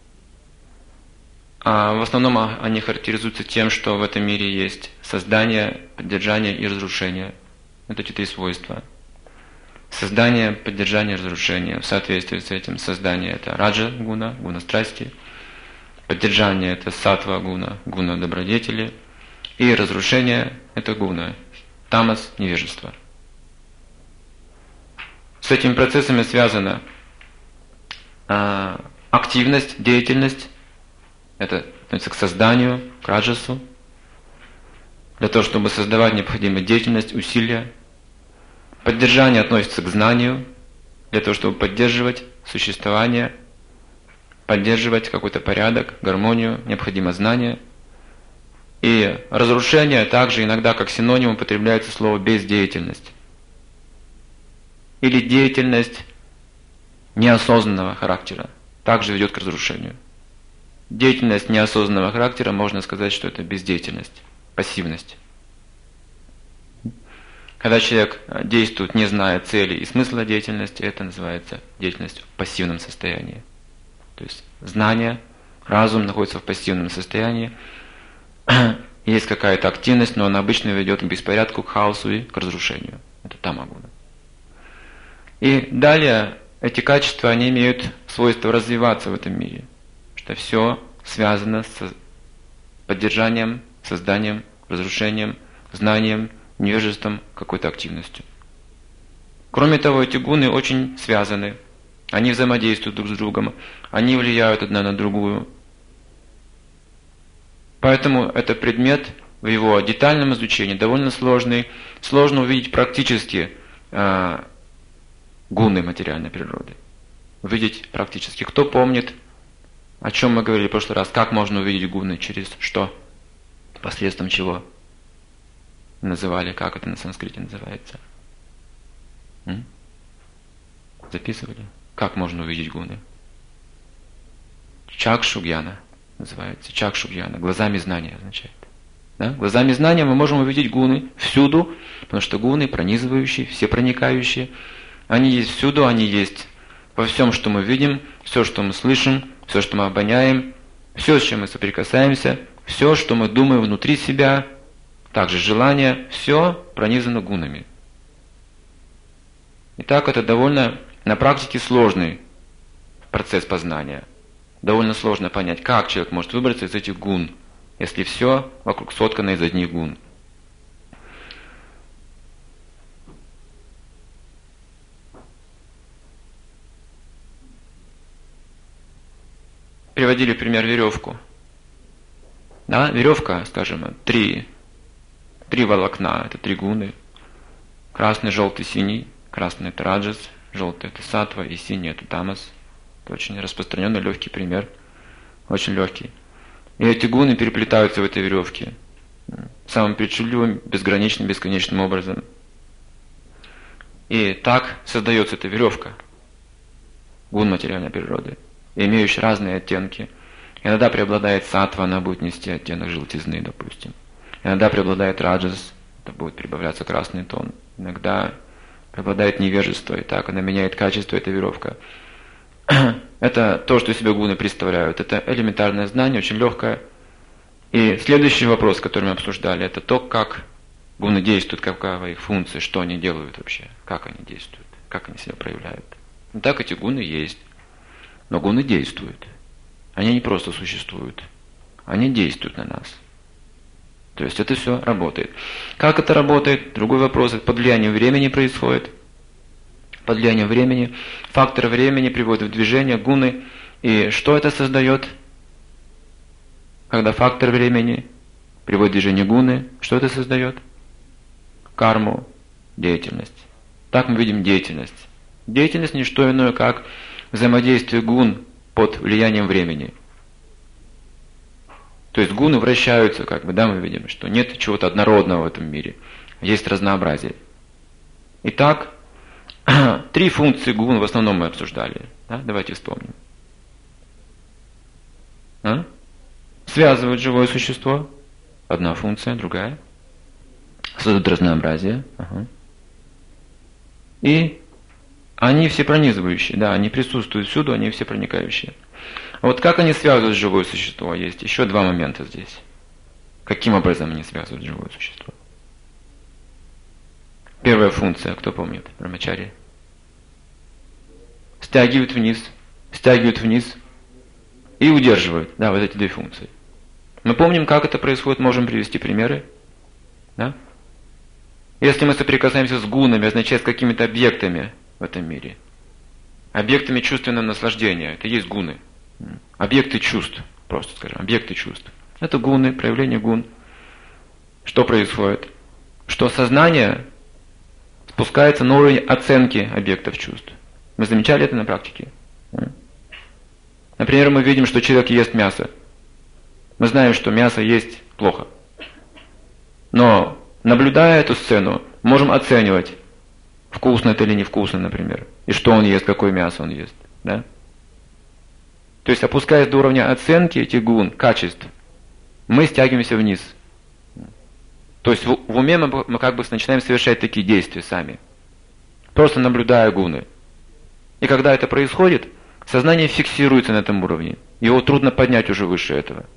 А в основном они характеризуются тем, что в этом мире есть создание, поддержание и разрушение. Это эти 3 свойства. Создание, поддержание, разрушение. В соответствии с этим создание – это раджа гуна, гуна страсти. Поддержание – это саттва гуна, гуна добродетели. И разрушение – это гуна, тамас, невежество. С этими процессами связана активность, деятельность. Это относится к созданию, к раджасу. Для того, чтобы создавать, необходима деятельность, усилия. Поддержание относится к знанию. Для того, чтобы поддерживать существование, поддерживать какой-то порядок, гармонию, необходимо знание. И разрушение также иногда как синоним употребляется слово бездеятельность. Или деятельность неосознанного характера также ведет к разрушению. Деятельность неосознанного характера, можно сказать, что это бездеятельность, пассивность. Когда человек действует, не зная цели и смысла деятельности, это называется деятельность в пассивном состоянии. То есть знание, разум находится в пассивном состоянии. Есть какая-то активность, но она обычно ведет к беспорядку, к хаосу и к разрушению. Это тамагуна. И далее эти качества, они имеют свойство развиваться в этом мире. Что все связано с поддержанием, созданием, разрушением, знанием, невежеством, какой-то активностью. Кроме того, эти гуны очень связаны. Они взаимодействуют друг с другом. Они влияют одна на другую. Поэтому этот предмет в его детальном изучении довольно сложный. Сложно увидеть практически гуны материальной природы. Увидеть практически. Кто помнит, о чем мы говорили в прошлый раз? Как можно увидеть гуны? Через что? Посредством чего? Называли, как это на санскрите называется? Записывали? Как можно увидеть гуны? Чакшу-гьяна называется. Чакшу-гьяна. Глазами знания означает. Да? Глазами знания мы можем увидеть гуны всюду, потому что гуны пронизывающие, всепроникающие. Они есть всюду, они есть во всем, что мы видим, все, что мы слышим, все, что мы обоняем, все, с чем мы соприкасаемся, Все, что мы думаем внутри себя, также желания, все пронизано гунами. Итак, это довольно на практике сложный процесс познания. Довольно сложно понять, как человек может выбраться из этих гун, если все вокруг соткано из одних гун. Приводили в пример веревку. Да, веревка, скажем, три волокна, это 3 гуны. Красный, желтый, синий. Красный это раджас, желтый это саттва и синий это тамас. Это очень распространенный, легкий пример. Очень легкий. И эти гуны переплетаются в этой веревке. Самым причудливым, безграничным, бесконечным образом. И так создается эта веревка. Гун материальной природы, имеющий разные оттенки. Иногда преобладает саттва, она будет нести оттенок желтизны, допустим. Иногда преобладает раджас, это будет прибавляться красный тон. Иногда преобладает невежество, и так она меняет качество, эта веревка. Это то, что себе гуны представляют. Это элементарное знание, очень легкое. И следующий вопрос, который мы обсуждали, это то, как гуны действуют, какова их функция, что они делают вообще, как они действуют, как они себя проявляют. Ну так эти гуны есть. Но гуны действуют. Они не просто существуют. Они действуют на нас. То есть это все работает. Как это работает? Другой вопрос. Это под влиянием времени происходит. Под влиянием времени. Фактор времени приводит в движение гуны. И что это создает? Когда фактор времени приводит в движение гуны, что это создает? Карму, деятельность. Так мы видим деятельность. Деятельность не что иное, как взаимодействие гун под влиянием времени. То есть гуны вращаются, как бы, да, мы видим, что нет чего-то однородного в этом мире. Есть разнообразие. Итак, 3 функции гун в основном мы обсуждали. Да? Давайте вспомним. Связывают живое существо. Одна функция, другая. Создают разнообразие. И они все пронизывающие, да, они присутствуют всюду, они все проникающие. А вот как они связывают живое существо? Есть еще 2 момента здесь. Каким образом они связывают живое существо? Первая функция, кто помнит? Брамачари. Стягивают вниз и удерживают. Да, вот эти 2 функции. Мы помним, как это происходит, можем привести примеры. Да? Если мы соприкасаемся с гунами, означает с какими-то объектами в этом мире. Объектами чувственного наслаждения. Это есть гуны. Объекты чувств, просто скажем, объекты чувств. Это гуны, проявление гун. Что происходит? Что сознание спускается на уровень оценки объектов чувств. Мы замечали это на практике? Например, мы видим, что человек ест мясо. Мы знаем, что мясо есть плохо. Но, наблюдая эту сцену, можем оценивать, вкусно это или невкусно, например. И что он ест, какое мясо он ест. Да? То есть, опускаясь до уровня оценки этих гун, качеств, мы стягиваемся вниз. То есть, в уме мы как бы начинаем совершать такие действия сами. Просто наблюдая гуны. И когда это происходит, сознание фиксируется на этом уровне. Его трудно поднять уже выше этого.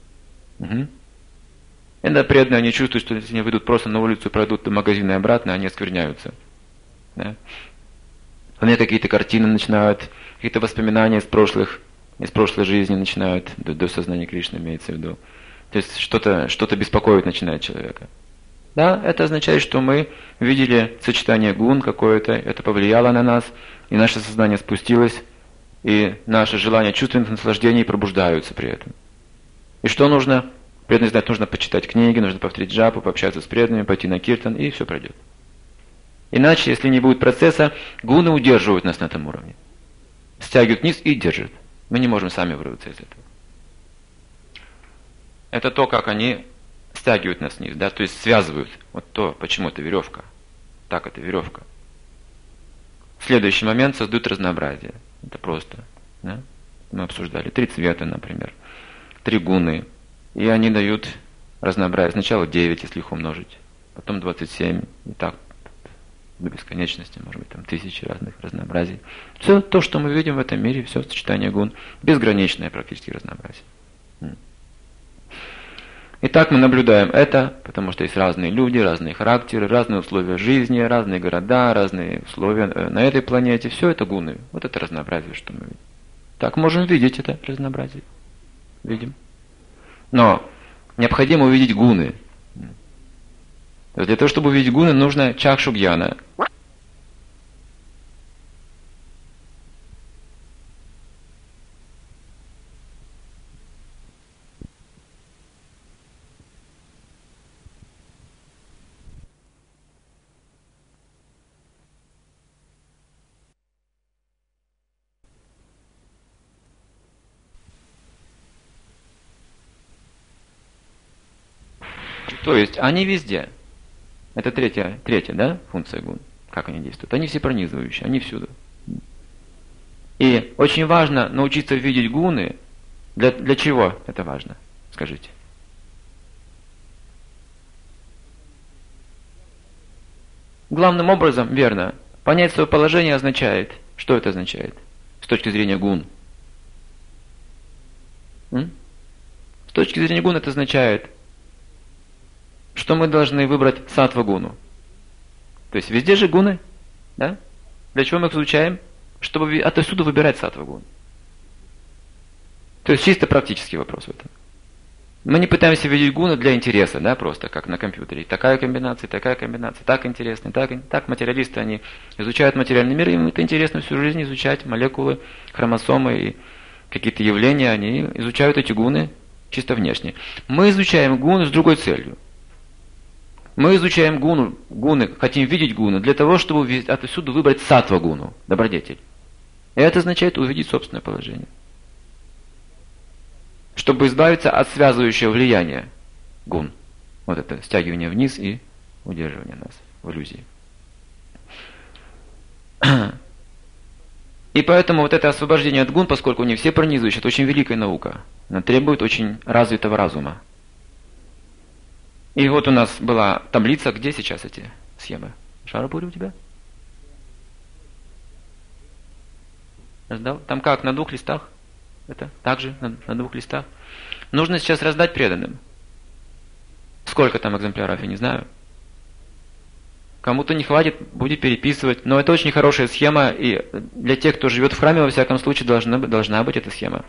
Иногда преданные, они чувствуют, что если они выйдут просто на улицу, пройдут до магазина и обратно, они оскверняются. Да? У меня какие-то картины начинают, какие-то воспоминания из прошлой жизни начинают, до сознания Кришны имеется в виду. То есть что-то беспокоит начинает человека. Да, это означает, что мы видели сочетание гун какое-то, это повлияло на нас, и наше сознание спустилось, и наши желания чувственных наслаждений пробуждаются при этом. И что нужно? Преданным знать, нужно почитать книги, нужно повторить джапу, пообщаться с преданными, пойти на киртан, и все пройдет. Иначе, если не будет процесса, гуны удерживают нас на этом уровне. Стягивают вниз и держат. Мы не можем сами вырваться из этого. Это то, как они стягивают нас вниз, да, то есть связывают. Вот то, почему это веревка. Так это веревка. Следующий момент создают разнообразие. Это просто. Да? Мы обсуждали 3 цвета, например. 3 гуны. И они дают разнообразие. Сначала 9, если их умножить. Потом 27. И так до бесконечности. Может быть, там 1000 разных разнообразий. Все то, что мы видим в этом мире, все сочетание гун. Безграничное практически разнообразие. И так мы наблюдаем это, потому что есть разные люди, разные характеры, разные условия жизни, разные города, разные условия на этой планете. Все это гуны. Вот это разнообразие, что мы видим. Так можем видеть это разнообразие. Видим. Но необходимо увидеть гуны. Для того, чтобы увидеть гуны, нужно чакшу-гьяна. То есть они везде. Это третья, да, функция гун. Как они действуют? Они все пронизывающие, они всюду. И очень важно научиться видеть гуны. Для чего это важно? Скажите. Главным образом, верно, понять свое положение означает. Что это означает? С точки зрения гун. С точки зрения гун это означает, что мы должны выбрать саттва-гуну. То есть везде же гуны, да? Для чего мы их изучаем? Чтобы отсюда выбирать саттва-гуну. То есть чисто практический вопрос в этом. Мы не пытаемся видеть гуны для интереса, да, просто как на компьютере. Такая комбинация, так интересно, так материалисты, они изучают материальный мир, им это интересно всю жизнь изучать молекулы, хромосомы и какие-то явления, они изучают эти гуны чисто внешне. Мы изучаем гуны с другой целью. Мы изучаем гуны, хотим видеть гуны для того, чтобы отсюда выбрать саттва-гуну, добродетель. И это означает увидеть собственное положение. Чтобы избавиться от связывающего влияния гун. Вот это стягивание вниз и удерживание нас в иллюзии. И поэтому вот это освобождение от гун, поскольку они все пронизывающие, это очень великая наука. Она требует очень развитого разума. И вот у нас была таблица, где сейчас эти схемы? Шарапури у тебя? Раздал? Там как, на 2 листах? Это также на 2 листах. Нужно сейчас раздать преданным. Сколько там экземпляров, я не знаю. Кому-то не хватит, будет переписывать. Но это очень хорошая схема, и для тех, кто живет в храме, во всяком случае, должна быть эта схема.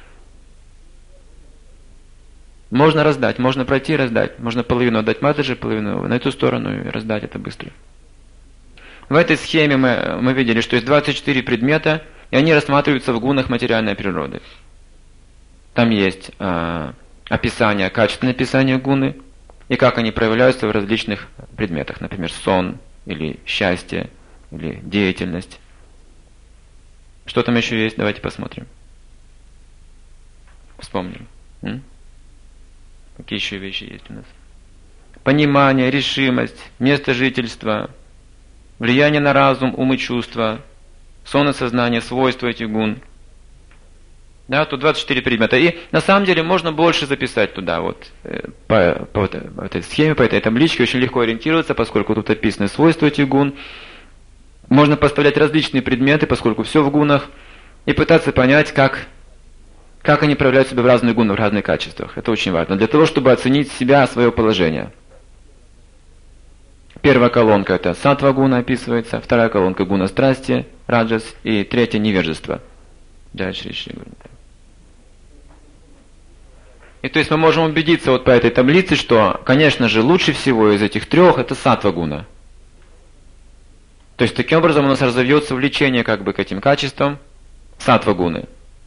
Можно раздать, можно пройти и раздать. Можно половину отдать Матаджи, половину на эту сторону и раздать это быстро. В этой схеме мы видели, что есть 24 предмета, и они рассматриваются в гунах материальной природы. Там есть описание, качественное описание гуны, и как они проявляются в различных предметах. Например, сон, или счастье, или деятельность. Что там еще есть? Давайте посмотрим. Вспомним. Какие еще вещи есть у нас? Понимание, решимость, место жительства, влияние на разум, ум и чувства, сон и сознание, свойства этих гун. Да, тут 24 предмета. И на самом деле можно больше записать туда. Вот, по этой схеме, по этой табличке очень легко ориентироваться, поскольку тут описаны свойства этих гун. Можно поставлять различные предметы, поскольку все в гунах, и пытаться понять, как они проявляют себя в разных гунах, в разных качествах. Это очень важно. Для того, чтобы оценить себя, свое положение. Первая колонка это саттва гуна описывается, вторая колонка гуна страсти, раджас, и третья невежество. И то есть мы можем убедиться вот по этой таблице, что, конечно же, лучше всего из этих 3 это саттва гуна. То есть таким образом у нас разовьется влечение как бы к этим качествам саттва гуны.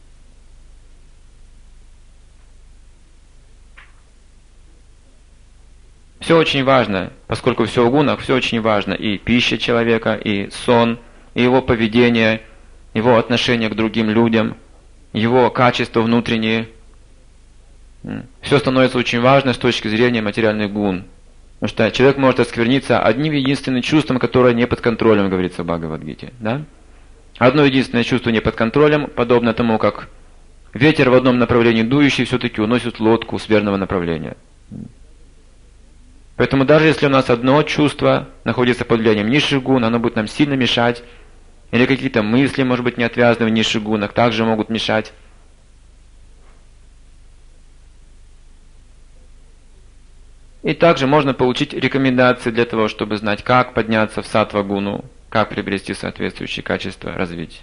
Все очень важно, поскольку все в гунах, все очень важно. И пища человека, и сон, и его поведение, его отношение к другим людям, его качества внутренние. Все становится очень важно с точки зрения материальных гун. Потому что человек может оскверниться одним единственным чувством, которое не под контролем, говорится в Бхагавад-гите. Да? Одно единственное чувство не под контролем, подобно тому, как ветер в одном направлении дующий все-таки уносит лодку с верного направления. Поэтому даже если у нас одно чувство находится под влиянием низших гун, оно будет нам сильно мешать, или какие-то мысли, может быть, не отвязаны в низших гунах, также могут мешать. И также можно получить рекомендации для того, чтобы знать, как подняться в саттва-гуну, как приобрести соответствующие качества, развить.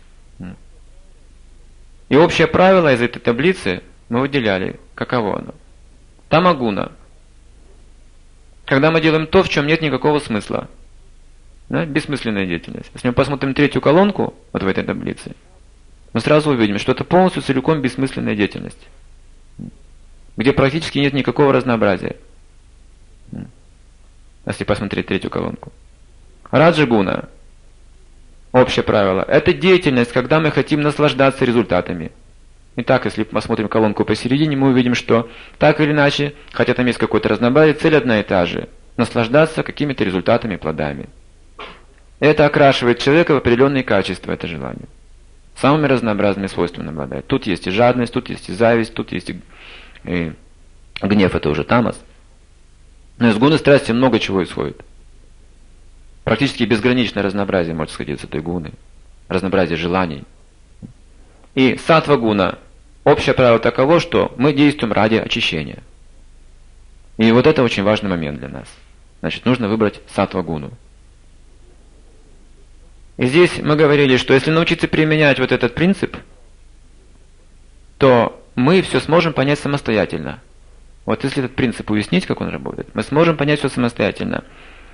И общее правило из этой таблицы мы выделяли. Каково оно? Тамагуна. Когда мы делаем то, в чем нет никакого смысла. Да? Бессмысленная деятельность. Если мы посмотрим третью колонку вот в этой таблице, мы сразу увидим, что это полностью целиком бессмысленная деятельность, где практически нет никакого разнообразия. Если посмотреть третью колонку. Раджа-гуна. Общее правило. Это деятельность, когда мы хотим наслаждаться результатами. Итак, если посмотрим колонку посередине, мы увидим, что так или иначе, хотя там есть какое-то разнообразие, цель одна и та же. Наслаждаться какими-то результатами, плодами. Это окрашивает человека в определенные качества, это желание. Самыми разнообразными свойствами обладает. Тут есть и жадность, тут есть и зависть, тут есть и гнев, это уже тамас. Но из гуны страсти много чего исходит. Практически безграничное разнообразие может сходить с этой гуны. Разнообразие желаний. И саттва-гуна. Общее правило таково, что мы действуем ради очищения. И вот это очень важный момент для нас. Значит, нужно выбрать саттва-гуну. И здесь мы говорили, что если научиться применять вот этот принцип, то мы все сможем понять самостоятельно. Вот если этот принцип уяснить, как он работает, мы сможем понять все самостоятельно.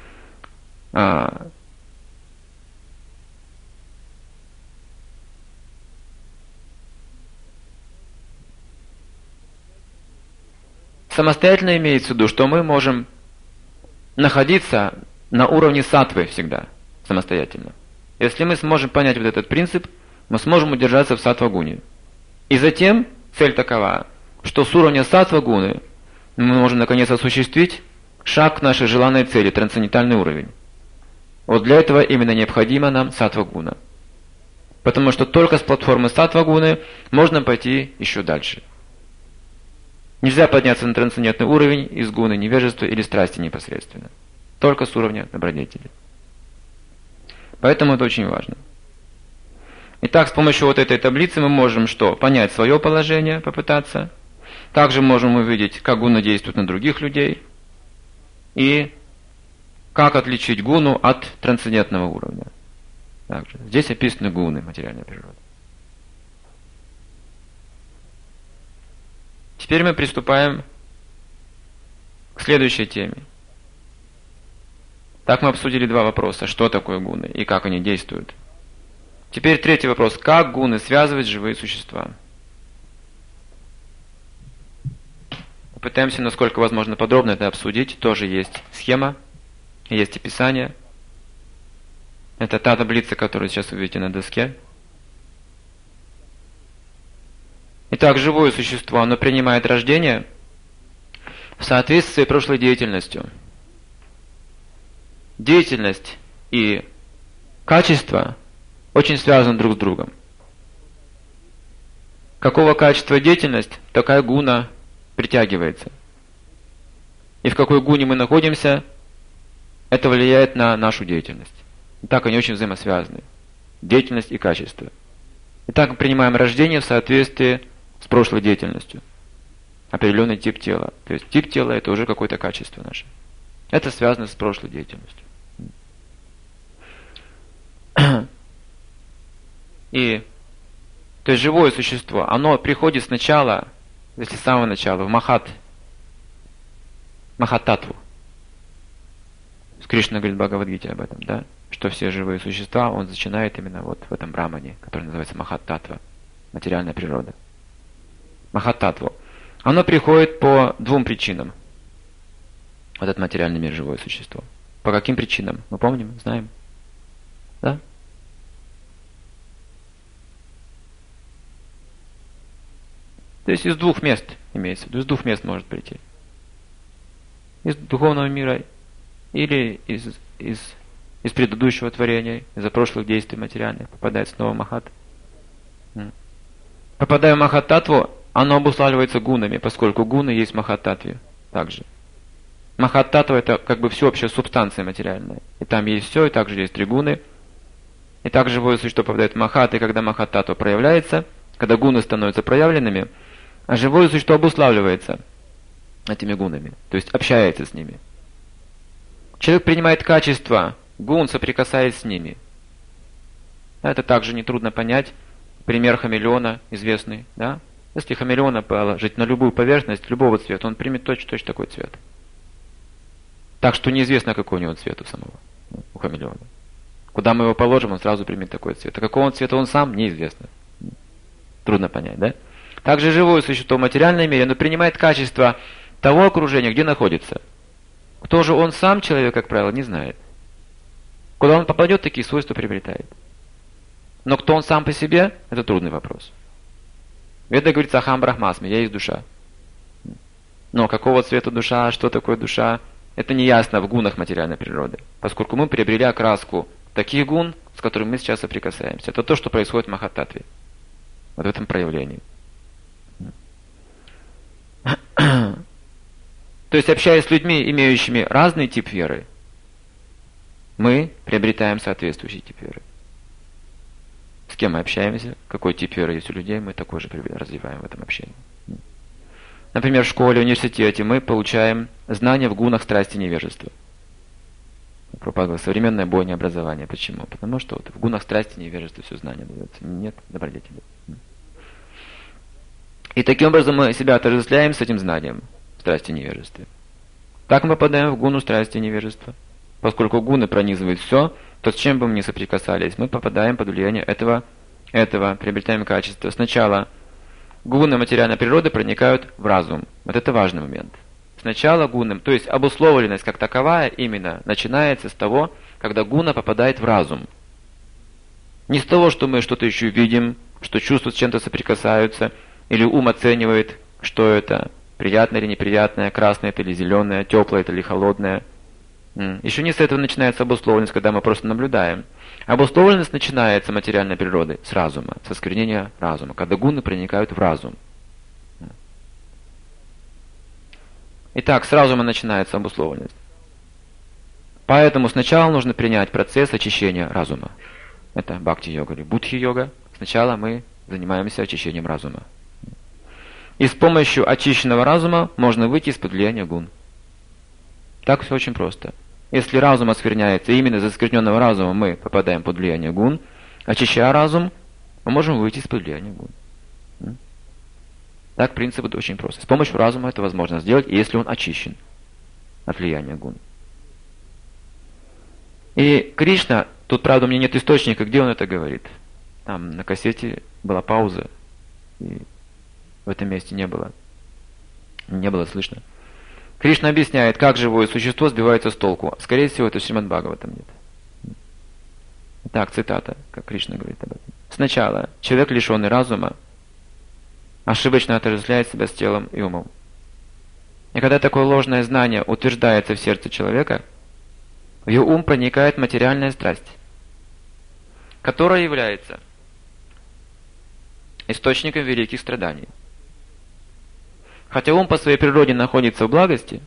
Самостоятельно имеется в виду, что мы можем находиться на уровне саттвы всегда, самостоятельно. Если мы сможем понять вот этот принцип, мы сможем удержаться в саттва-гуне. И затем цель такова, что с уровня саттва-гуны мы можем наконец осуществить шаг к нашей желанной цели, трансцендентальный уровень. Вот для этого именно необходима нам саттва-гуна. Потому что только с платформы саттва-гуны можно пойти еще дальше. Нельзя подняться на трансцендентный уровень из гуны невежества или страсти непосредственно. Только с уровня добродетели. Поэтому это очень важно. Итак, с помощью вот этой таблицы мы можем что? Понять свое положение, попытаться. Также можем увидеть, как гуна действует на других людей. И как отличить гуну от трансцендентного уровня. Также. Здесь описаны гуны, материальная природа. Теперь мы приступаем к следующей теме. Так мы обсудили два вопроса. Что такое гуны и как они действуют. Теперь третий вопрос. Как гуны связывают живые существа? Попытаемся, насколько возможно, подробно это обсудить. Тоже есть схема, есть описание. Это та таблица, которую сейчас вы видите на доске. Итак, живое существо, оно принимает рождение в соответствии с своей прошлой деятельностью. Деятельность и качество очень связаны друг с другом. Какого качества деятельность, такая гуна притягивается. И в какой гуне мы находимся, это влияет на нашу деятельность. Итак, они очень взаимосвязаны. Деятельность и качество. Итак, мы принимаем рождение в соответствии с прошлой деятельностью. Определенный тип тела. То есть тип тела это уже какое-то качество наше. Это связано с прошлой деятельностью. И то есть живое существо, оно приходит сначала, если с самого начала, в Махат-татву. Кришна говорит в Бхагавад-гите об этом, да? Что все живые существа, он начинает именно вот в этом брамане, который называется Махат-татва, материальная природа. Махат-татву. Оно приходит по двум причинам. Вот этот материальный мир, живое существо. По каким причинам? Мы помним, знаем? Да? То есть из двух мест имеется в виду, из двух мест может прийти. Из духовного мира или из предыдущего творения, из-за прошлых действий материальных, попадает снова в Махат. Попадая в Махат-татву, оно обуславливается гунами, поскольку гуны есть в Махат-татве также. Махат-татва это как бы всеобщая субстанция материальная. И там есть все, и также есть три гуны. И также живое существо попадает в Махат, и когда Махат-татва проявляется, когда гуны становятся проявленными, а живое существо обуславливается этими гунами, то есть общается с ними. Человек принимает качества гун, соприкасаясь с ними. Это также нетрудно понять. Пример хамелеона известный, да? Если хамелеона положить на любую поверхность любого цвета, он примет точно такой цвет. Так что неизвестно, какой у него цвет у самого, у хамелеона. Куда мы его положим, он сразу примет такой цвет. А какого цвета он сам, неизвестно. Трудно понять, да? Также живое существо в материальной мире, оно принимает качество того окружения, где находится. Кто же он сам, человек, как правило, не знает. Куда он попадет, такие свойства приобретает. Но кто он сам по себе, это трудный вопрос. В Ведах говорится ахам брахмасми, я есть душа. Но какого цвета душа, что такое душа, это не ясно в гунах материальной природы, поскольку мы приобрели окраску таких гун, с которыми мы сейчас соприкасаемся. Это то, что происходит в Махататтве. Вот в этом проявлении. То есть, общаясь с людьми, имеющими разный тип веры, мы приобретаем соответствующий тип веры. С кем мы общаемся, какой тип веры есть у людей, мы такой же развиваем в этом общении. Например, в школе, университете мы получаем знания в гунах страсти и невежества. Пропаганда современное бойня образование. Почему? Потому что вот в гунах страсти и невежества все знание дается. Нет добродетели. И таким образом мы себя отождествляем с этим знанием страсти и невежества. Так мы попадаем в гуну страсти и невежества. Поскольку гуны пронизывают все, то с чем бы мы ни соприкасались, мы попадаем под влияние этого, приобретаем качество. Сначала гуны материальной природы проникают в разум. Вот это важный момент. Сначала гуны, то есть обусловленность как таковая именно начинается с того, когда гуна попадает в разум. Не с того, что мы что-то еще видим, что чувства с чем-то соприкасаются, или ум оценивает, что это, приятное или неприятное, красное это или зеленое, теплое это или холодное. Еще не с этого начинается обусловленность, когда мы просто наблюдаем. Обусловленность начинается материальной природы с разума, с осквернения разума, когда гуны проникают в разум. Итак, с разума начинается обусловленность. Поэтому сначала нужно принять процесс очищения разума. Это бхакти-йога или будхи-йога. Сначала мы занимаемся очищением разума. И с помощью очищенного разума можно выйти из-под влияния гун. Так все очень просто. Если разум оскверняется, именно из оскверненного разума мы попадаем под влияние гун, очищая разум, мы можем выйти из-под влияния гун. Так принцип это очень прост. С помощью разума это возможно сделать, если он очищен от влияния гун. И Кришна, тут, правда, у меня нет источника, где он это говорит. Там на кассете была пауза, и в этом месте не было слышно. Кришна объясняет, как живое существо сбивается с толку. Скорее всего, это в Шримад Бхагаватам нет. Так, цитата, как Кришна говорит об этом. Сначала человек, лишенный разума, ошибочно отождествляет себя с телом и умом. И когда такое ложное знание утверждается в сердце человека, в ее ум проникает материальная страсть, которая является источником великих страданий. Хотя ум по своей природе находится в благости,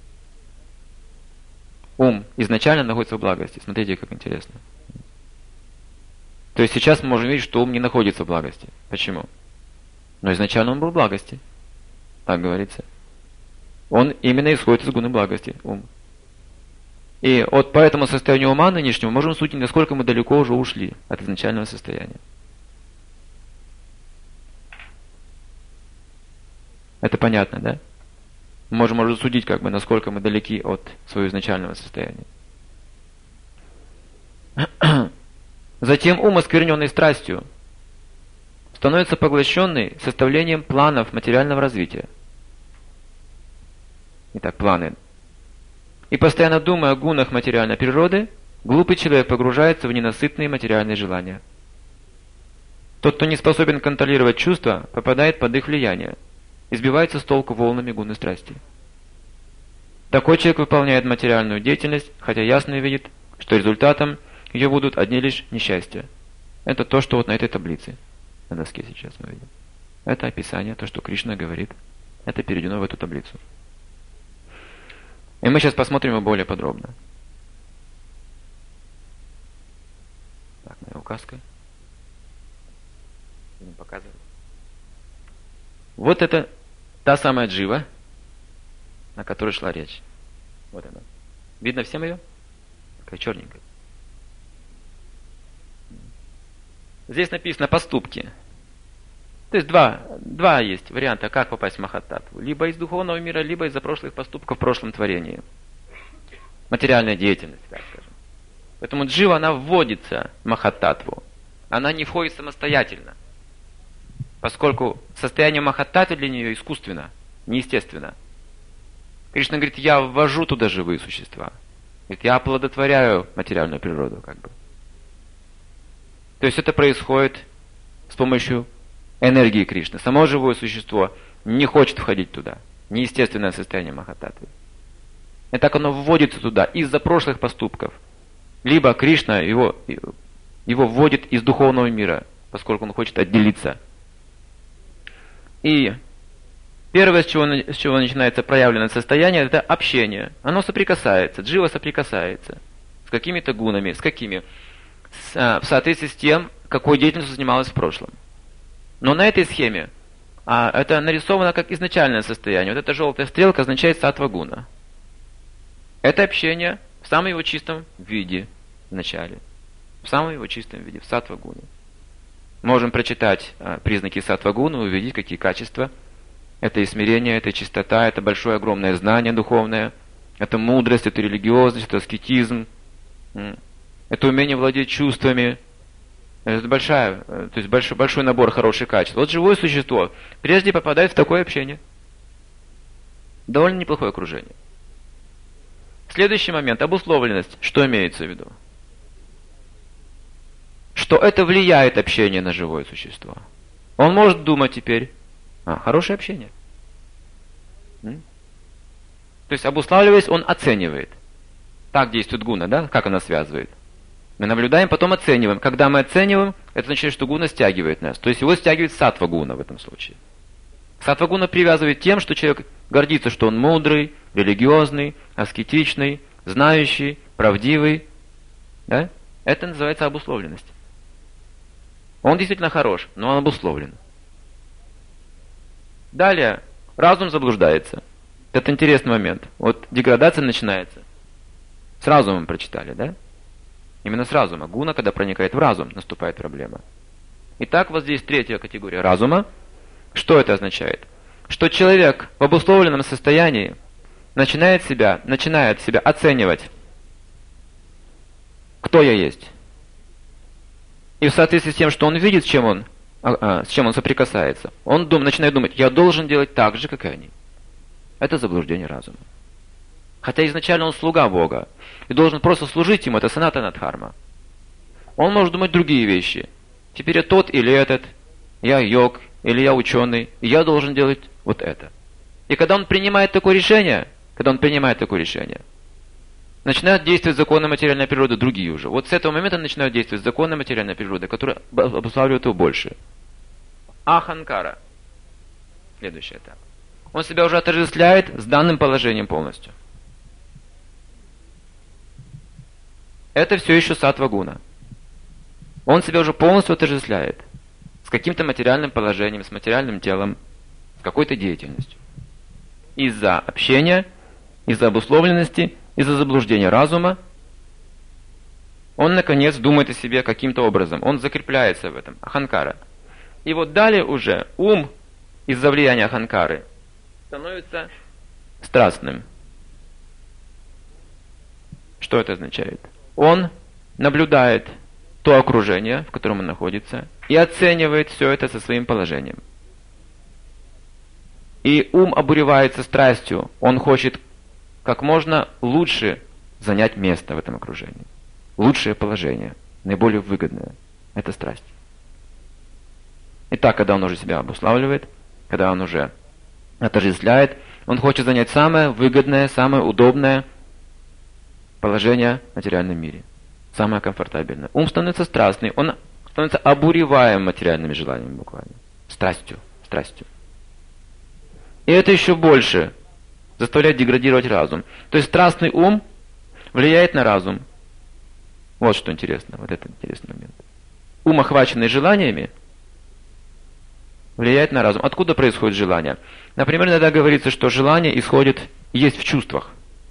ум изначально находится в благости. Смотрите, как интересно. То есть сейчас мы можем видеть, что ум не находится в благости. Почему? Но изначально он был в благости. Так говорится. Он именно исходит из гуны благости, ум. И вот по этому состоянию ума нынешнего можем судить, насколько мы далеко уже ушли от изначального состояния. Это понятно, да? Мы можем уже судить, насколько мы далеки от своего изначального состояния. Затем ум, оскверненный страстью, становится поглощенный составлением планов материального развития. Итак, планы. И постоянно думая о гунах материальной природы, глупый человек погружается в ненасытные материальные желания. Тот, кто не способен контролировать чувства, попадает под их влияние и сбивается с толку волнами гуны страсти. Такой человек выполняет материальную деятельность, хотя ясно видит, что результатом ее будут одни лишь несчастья. Это то, что вот на этой таблице, на доске сейчас мы видим. Это описание, то, что Кришна говорит, это переведено в эту таблицу. И мы сейчас посмотрим его более подробно. Так, моя указка. Будем показывать. Вот это та самая джива, о которой шла речь. Вот она. Видно всем ее? Такая черненькая. Здесь написано поступки. То есть два есть варианта, как попасть в Махаттаттву. Либо из духовного мира, либо из-за прошлых поступков в прошлом творении. Материальная деятельность, так скажем. Поэтому джива, она вводится в Махаттаттву. Она не входит самостоятельно. Поскольку состояние Махаттаттвы для нее искусственно, неестественно. Кришна говорит, я ввожу туда живые существа. Говорит, я оплодотворяю материальную природу, как бы. То есть это происходит с помощью энергии Кришны. Само живое существо не хочет входить туда. Неестественное состояние Махаттаттвы. И так оно вводится туда из-за прошлых поступков. Либо Кришна его вводит из духовного мира, поскольку он хочет отделиться. И первое, с чего начинается проявленное состояние, это общение. Оно соприкасается, джива соприкасается с какими-то гунами. С какими? В соответствии с тем, какой деятельностью занималась в прошлом. Но на этой схеме это нарисовано как изначальное состояние. Вот эта желтая стрелка означает саттва-гуна. Это общение в самом его чистом виде в начале. В самом его чистом виде, в саттва-гуне. Можем прочитать признаки саттва-гуны, увидеть, какие качества. Это и смирение, это и чистота, это большое, огромное знание духовное, это мудрость, это религиозность, это аскетизм, это умение владеть чувствами. Это большой набор хороших качеств. Вот живое существо прежде попадает в такое общение. Довольно неплохое окружение. Следующий момент, обусловленность. Что имеется в виду? Что это влияет общение на живое существо. Он может думать теперь, хорошее общение. То есть, обуславливаясь, он оценивает. Так действует гуна, да? Как она связывает? Мы наблюдаем, потом оцениваем. Когда мы оцениваем, это означает, что гуна стягивает нас. То есть его стягивает саттва-гуна в этом случае. Саттва-гуна привязывает тем, что человек гордится, что он мудрый, религиозный, аскетичный, знающий, правдивый. Да? Это называется обусловленность. Он действительно хорош, но он обусловлен. Далее, разум заблуждается. Это интересный момент. Вот деградация начинается. С разумом прочитали, да? Именно с разума. Гуна, когда проникает в разум, наступает проблема. Итак, вот здесь третья категория разума. Что это означает? Что человек в обусловленном состоянии начинает себя оценивать. Кто я есть? И в соответствии с тем, что он видит, с чем он соприкасается, он начинает думать, я должен делать так же, как и они. Это заблуждение разума. Хотя изначально он слуга Бога и должен просто служить ему, это санатана дхарма. Он может думать другие вещи. Теперь я тот или этот, я йог, или я ученый, и я должен делать вот это. И когда он принимает такое решение, начинают действовать законы материальной природы другие уже. Вот с этого момента начинают действовать законы материальной природы, которые обуславливают его больше. Аханкара. Следующий этап. Он себя уже отождествляет с данным положением полностью. Это все еще саттва-гуна. Он себя уже полностью отождествляет с каким-то материальным положением, с материальным телом, с какой-то деятельностью. Из-за общения, из-за обусловленности, из-за заблуждения разума, он, наконец, думает о себе каким-то образом. Он закрепляется в этом. Аханкара. И вот далее уже ум из-за влияния аханкары становится страстным. Что это означает? Он наблюдает то окружение, в котором он находится, и оценивает все это со своим положением. И ум обуревается страстью. Он хочет как можно лучше занять место в этом окружении. Лучшее положение, наиболее выгодное. Это страсть. Итак, когда он уже себя обуславливает, когда он уже отождествляет, он хочет занять самое выгодное, самое удобное положение в материальном мире. Самое комфортабельное. Ум становится страстный, он становится обуреваем материальными желаниями буквально. Страстью. И это еще больше заставляет деградировать разум. То есть страстный ум влияет на разум. Вот что интересно, вот это интересный момент. Ум, охваченный желаниями, влияет на разум. Откуда происходит желание? Например, иногда говорится, что желание исходит есть в чувствах.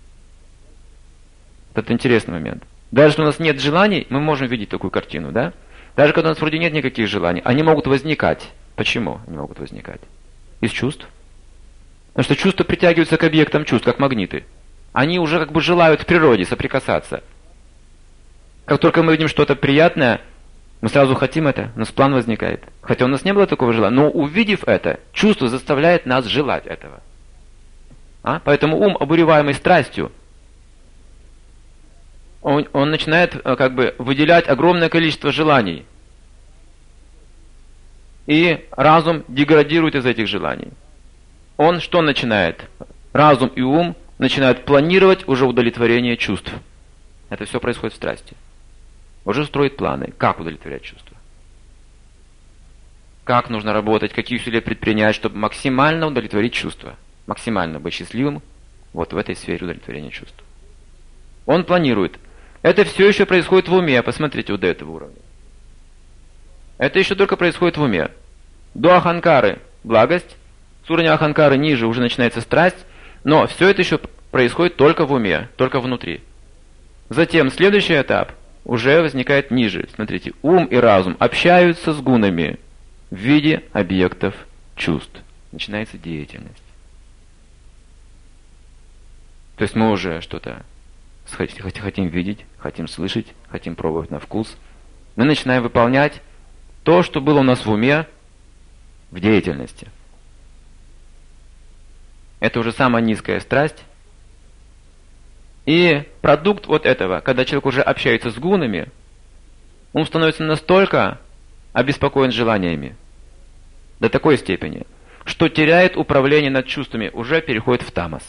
Это интересный момент. Даже если у нас нет желаний, мы можем видеть такую картину, да? Даже когда у нас вроде нет никаких желаний, они могут возникать. Почему они могут возникать? Из чувств. Потому что чувства притягиваются к объектам чувств, как магниты. Они уже как бы желают в природе соприкасаться. Как только мы видим что-то приятное, мы сразу хотим это, у нас план возникает. Хотя у нас не было такого желания, но увидев это, чувство заставляет нас желать этого. Поэтому ум, обуреваемый страстью, он начинает как бы выделять огромное количество желаний. И разум деградирует из этих желаний. Он что начинает? Разум и ум начинают планировать уже удовлетворение чувств. Это все происходит в страсти. Уже строит планы, как удовлетворять чувства. Как нужно работать, какие усилия предпринять, чтобы максимально удовлетворить чувства. Максимально быть счастливым вот в этой сфере удовлетворения чувств. Он планирует. Это все еще происходит в уме. Посмотрите вот до этого уровня. Это еще только происходит в уме. До аханкары благость, с уровня аханкары ниже уже начинается страсть, но все это еще происходит только в уме, только внутри. Затем следующий этап уже возникает ниже. Смотрите, ум и разум общаются с гунами в виде объектов чувств. Начинается деятельность. То есть мы уже что-то хотим видеть, хотим слышать, хотим пробовать на вкус. Мы начинаем выполнять то, что было у нас в уме, в деятельности. Это уже самая низкая страсть. И продукт вот этого, когда человек уже общается с гунами, он становится настолько обеспокоен желаниями, до такой степени, что теряет управление над чувствами, уже переходит в тамас.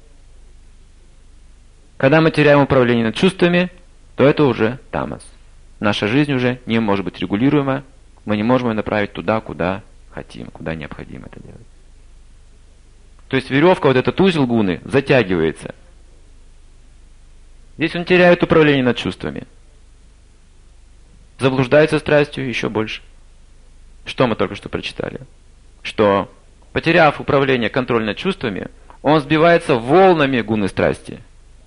Когда мы теряем управление над чувствами, то это уже тамас. Наша жизнь уже не может быть регулируема, мы не можем ее направить туда, куда хотим, куда необходимо это делать. То есть веревка, вот этот узел гуны, затягивается. Здесь он теряет управление над чувствами. Заблуждается страстью еще больше. Что мы только что прочитали? Что, потеряв управление, контроль над чувствами, он сбивается волнами гуны страсти.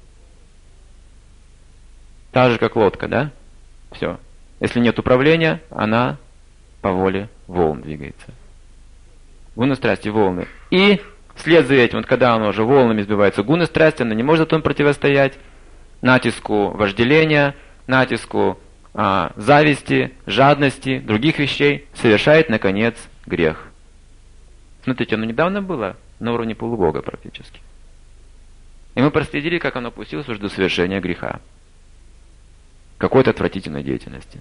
Так же, как лодка, да? Все. Если нет управления, она по воле волн двигается. Гуны страсти, волны. И вслед за этим, вот когда она уже волнами сбивается гуны страсти, она не может этому противостоять, натиску вожделения, натиску зависти, жадности, других вещей, совершает, наконец, грех. Смотрите, оно недавно было на уровне полубога практически. И мы проследили, как оно опустилось уже до совершения греха. Какой-то отвратительной деятельности.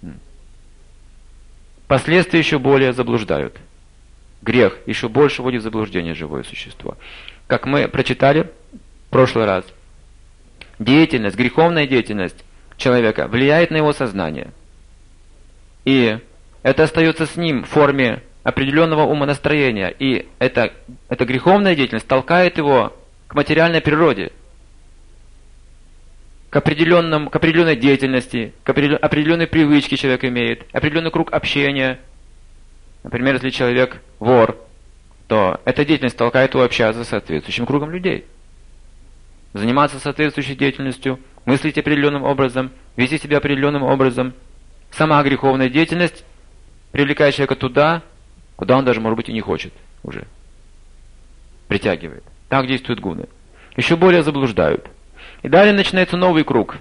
Последствия еще более заблуждают. Грех еще больше вводит в заблуждение живое существо. Как мы прочитали в прошлый раз, деятельность, греховная деятельность человека влияет на его сознание. И это остается с ним в форме определенного умонастроения. И эта греховная деятельность толкает его к материальной природе, к определенной деятельности, к определенной привычке человек имеет, определенный круг общения. Например, если человек вор, то эта деятельность толкает его общаться с соответствующим кругом людей. Заниматься соответствующей деятельностью, мыслить определенным образом, вести себя определенным образом. Сама греховная деятельность привлекает человека туда, куда он даже, может быть, и не хочет уже. Притягивает. Так действуют гуны. Еще более заблуждают. И далее начинается новый круг.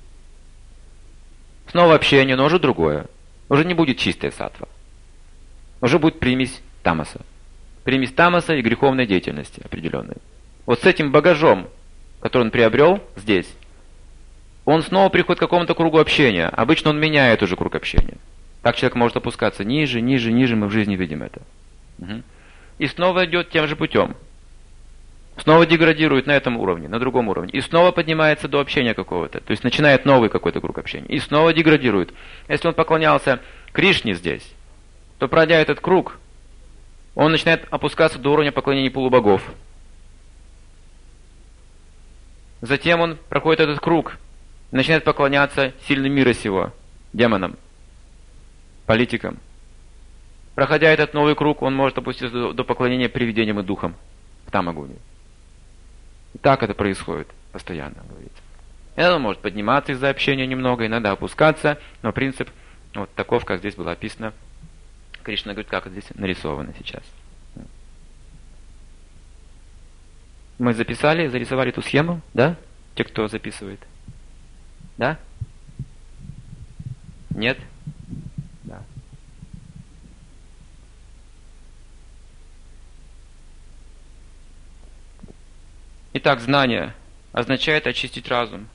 Снова общение, но уже другое. Уже не будет чистая саттва. Уже будет примесь тамаса. Примесь тамаса и греховной деятельности определенной. Вот с этим багажом, который он приобрел здесь, он снова приходит к какому-то кругу общения. Обычно он меняет уже круг общения. Так человек может опускаться ниже, ниже, ниже, мы в жизни видим это. И снова идет тем же путем. Снова деградирует на этом уровне, на другом уровне. И снова поднимается до общения какого-то. То есть начинает новый какой-то круг общения. И снова деградирует. Если он поклонялся Кришне здесь, то пройдя этот круг, он начинает опускаться до уровня поклонения полубогов. Затем он проходит этот круг, начинает поклоняться сильным мира сего, демонам, политикам. Проходя этот новый круг, он может опуститься до поклонения привидениям и духам в тамагуне. И так это происходит постоянно, говорится. Это может подниматься из-за общения немного, иногда опускаться, но принцип вот таков, как здесь было описано. Кришна говорит, как здесь нарисовано сейчас. Мы записали, зарисовали эту схему, да? Те, кто записывает. Да? Нет? Да. Итак, знание означает очистить разум.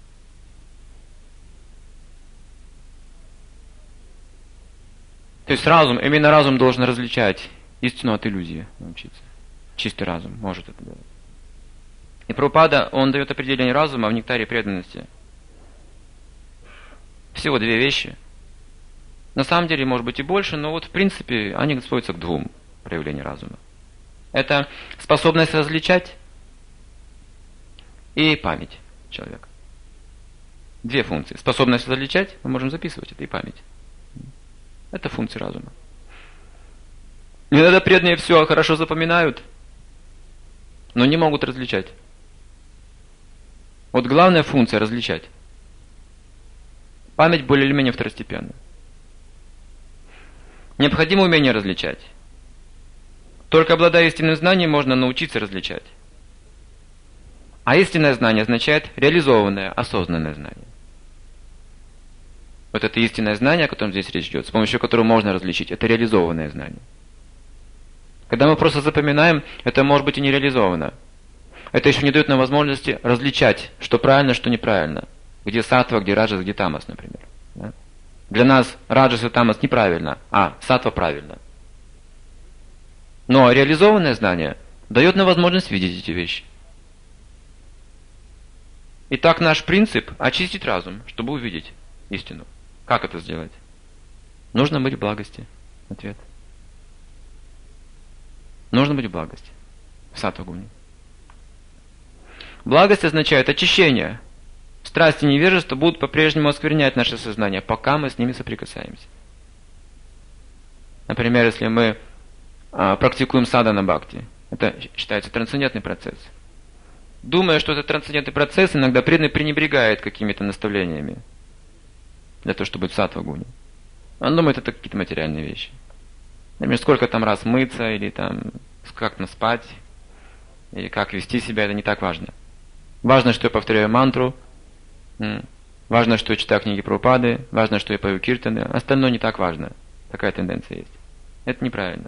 То есть разум, именно разум должен различать истину от иллюзии, научиться. Чистый разум может это делать. И Прабхупада, он дает определение разума в нектаре преданности. Всего две вещи. На самом деле, может быть и больше, но вот в принципе они сводятся к двум проявлениям разума. Это способность различать и память человека. Две функции. Способность различать, мы можем записывать это, и память. Это функции разума. Иногда преданные все хорошо запоминают, но не могут различать. Вот главная функция различать. Память более или менее второстепенна. Необходимо умение различать. Только обладая истинным знанием, можно научиться различать. А истинное знание означает реализованное, осознанное знание. Вот это истинное знание, о котором здесь речь идет, с помощью которого можно различить, это реализованное знание. Когда мы просто запоминаем, это может быть и не реализовано. Это еще не дает нам возможности различать, что правильно, что неправильно. Где саттва, где раджас, где тамас, например. Да? Для нас раджас и тамас неправильно, а саттва правильно. Но реализованное знание дает нам возможность видеть эти вещи. Итак, наш принцип – очистить разум, чтобы увидеть истину. Как это сделать? Нужно быть в благости. Ответ. Нужно быть в благости. В саттва-гуне. Благость означает очищение. Страсти и невежество будут по-прежнему осквернять наше сознание, пока мы с ними соприкасаемся. Например, если мы практикуем садхана бхакти, это считается трансцендентный процесс. Думая, что это трансцендентный процесс, иногда преданный пренебрегает какими-то наставлениями для того, чтобы быть в саттва-гуне. Он думает, это какие-то материальные вещи. Например, сколько там раз мыться, или там как спать, или как вести себя, это не так важно. Важно, что я повторяю мантру, важно, что я читаю книги Прабхупады, важно, что я пою киртаны, остальное не так важно. Такая тенденция есть. Это неправильно.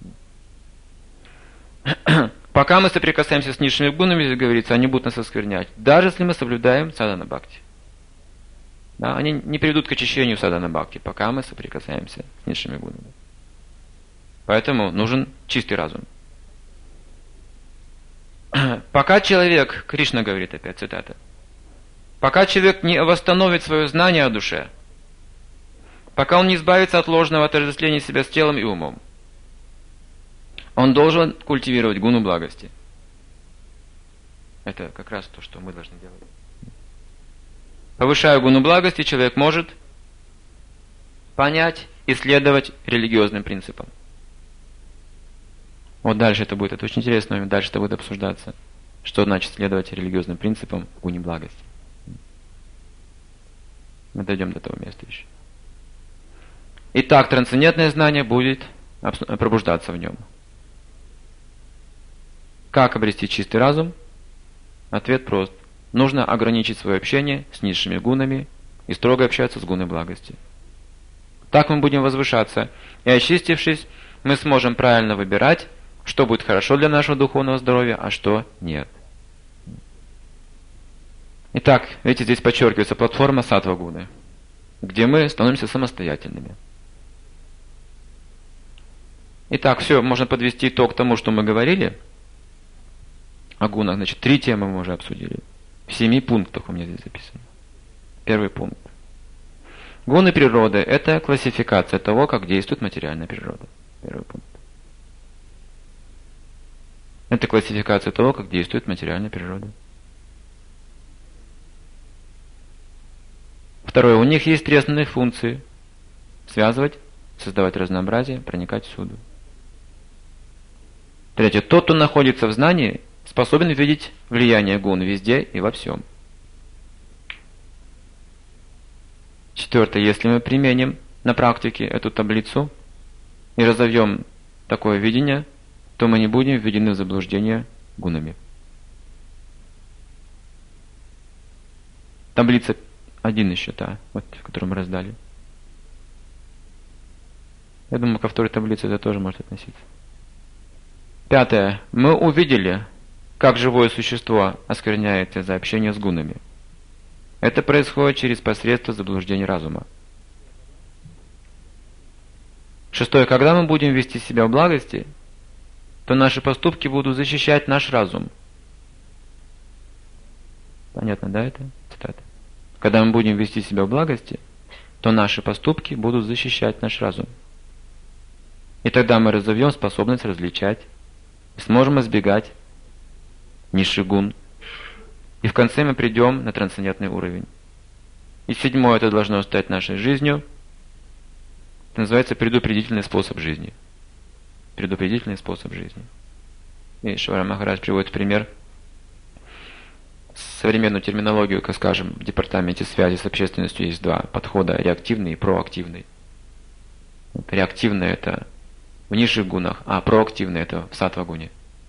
Пока мы соприкасаемся с низшими гунами, здесь говорится, они будут нас осквернять. Даже если мы соблюдаем садхана бхакти. Да, они не приведут к очищению садхана бхакти, пока мы соприкасаемся с низшими гунами. Поэтому нужен чистый разум. Пока человек, Кришна говорит опять, цитата, пока человек не восстановит свое знание о душе, пока он не избавится от ложного отождествления себя с телом и умом, он должен культивировать гуну благости. Это как раз то, что мы должны делать. Повышая гуну благости, человек может понять и следовать религиозным принципам. Вот дальше это будет, это очень интересно, дальше это будет обсуждаться. Что значит следовать религиозным принципам в гуне благости. Мы дойдем до того места еще. Итак, трансцендентное знание будет пробуждаться в нем. Как обрести чистый разум? Ответ прост. Нужно ограничить свое общение с низшими гунами и строго общаться с гуной благости. Так мы будем возвышаться, и очистившись, мы сможем правильно выбирать, что будет хорошо для нашего духовного здоровья, а что нет. Итак, видите, здесь подчеркивается платформа саттва-гуны, где мы становимся самостоятельными. Итак, все, можно подвести итог тому, что мы говорили о гунах. Значит, 3 темы мы уже обсудили. В 7 пунктах у меня здесь записано. Первый пункт. Гуны природы – это классификация того, как действует материальная природа. Первый пункт. Это классификация того, как действует материальная природа. Второе. У них есть 3 основные функции. Связывать, создавать разнообразие, проникать всюду. Третье. Тот, кто находится в знании, способен видеть влияние гун везде и во всем. Четвертое. Если мы применим на практике эту таблицу и разовьем такое видение, то мы не будем введены в заблуждение гунами. Таблица 1 еще та, вот, которую мы раздали. Я думаю, ко второй таблице это тоже может относиться. Пятое. Мы увидели, как живое существо оскверняется из-за общения с гунами. Это происходит через посредство заблуждения разума. Шестое. Когда мы будем вести себя в благости, то наши поступки будут защищать наш разум. Понятно, да, это цитата? Когда мы будем вести себя в благости, то наши поступки будут защищать наш разум. И тогда мы разовьем способность различать, и сможем избегать низших гун. И в конце мы придем на трансцендентный уровень. И седьмое, это должно стать нашей жизнью. Это называется предупредительный способ жизни. Предупредительный способ жизни. И Швара Махарадж приводит пример. Современную терминологию, как скажем, в департаменте связи с общественностью есть два подхода: реактивный и проактивный. Реактивный — это в низших гунах, а проактивный — это в саттва-гуне.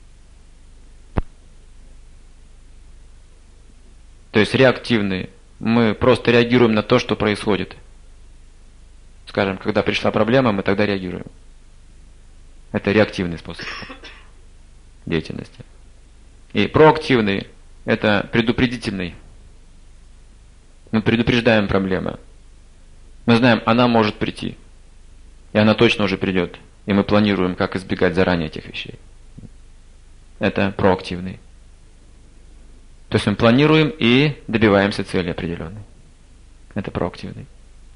То есть реактивный — мы просто реагируем на то, что происходит. Скажем, когда пришла проблема, мы тогда реагируем. Это реактивный способ деятельности. И проактивный — это предупредительный. Мы предупреждаем проблему. Мы знаем, она может прийти. И она точно уже придет. И мы планируем, как избегать заранее этих вещей. Это проактивный. То есть мы планируем и добиваемся цели определенной. Это проактивный.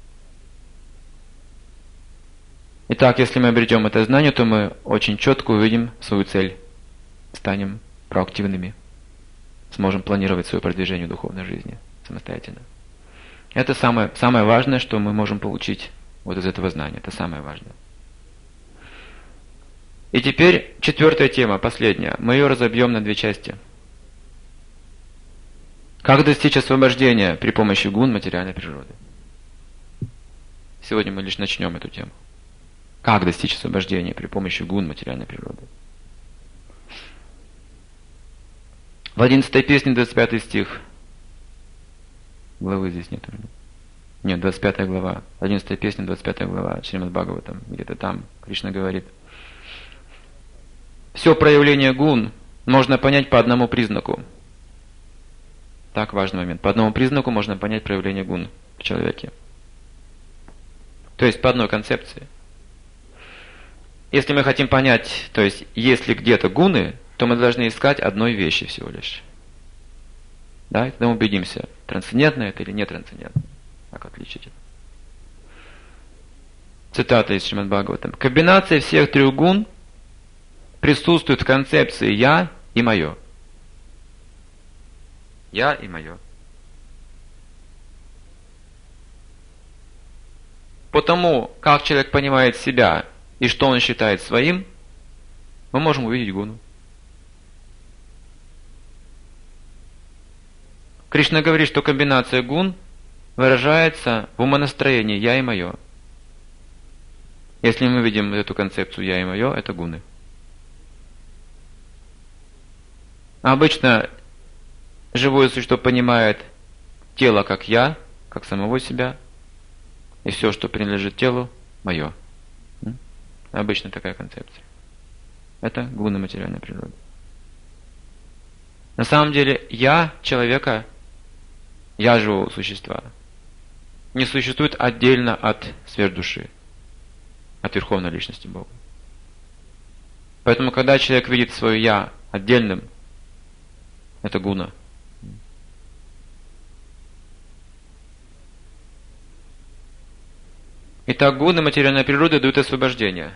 Итак, если мы обретем это знание, то мы очень четко увидим свою цель. Станем проактивными. Сможем планировать свое продвижение в духовной жизни самостоятельно. Это самое важное, что мы можем получить вот из этого знания. Это самое важное. И теперь четвертая тема, последняя. Мы ее разобьем на две части. Как достичь освобождения при помощи гун материальной природы? Сегодня мы лишь начнем эту тему. Как достичь освобождения при помощи гун материальной природы? В 11 песне 25 стих. Главы здесь нет. Нет, 25 глава. 11 песня, 25 глава. Шримад Бхагаватам. Где-то там Кришна говорит. Все проявление гун можно понять по одному признаку. Так, важный момент. По одному признаку можно понять проявление гун в человеке. То есть по одной концепции. Если мы хотим понять, то есть есть ли где-то гуны, то мы должны искать одной вещи всего лишь. Да, и тогда мы убедимся, трансцендентно это или не трансцендентно. Как отличить это? Цитата из Шримад Бхагаватам. Комбинация всех трех гун присутствует в концепции «я» и «моё». «Я» и «моё». Потому как человек понимает себя и что он считает своим, мы можем увидеть гуну. Кришна говорит, что комбинация гун выражается в умонастроении «я» и «моё». Если мы видим эту концепцию «я» и «моё», это гуны. Обычно живое существо понимает тело как «я», как самого себя, и все, что принадлежит телу, «моё». Обычно такая концепция. Это гуны материальной природы. На самом деле, «я» человека, «я» живого существа не существует отдельно от сверхдуши, от Верховной Личности Бога. Поэтому, когда человек видит свое «я» отдельным, это гуна. Итак, гуны материальной природы дают освобождение.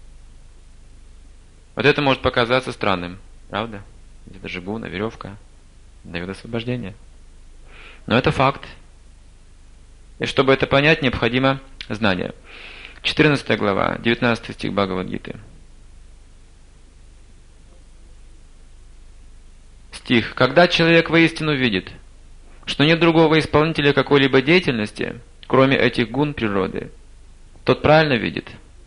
Вот это может показаться странным, правда? Это же гуна, веревка, дает освобождение. Но это факт. И чтобы это понять, необходимо знание. 14 глава, 19 стих Бхагавад-гиты. стих. «Когда человек воистину видит, что нет другого исполнителя какой-либо деятельности, кроме этих гун природы, тот правильно видит».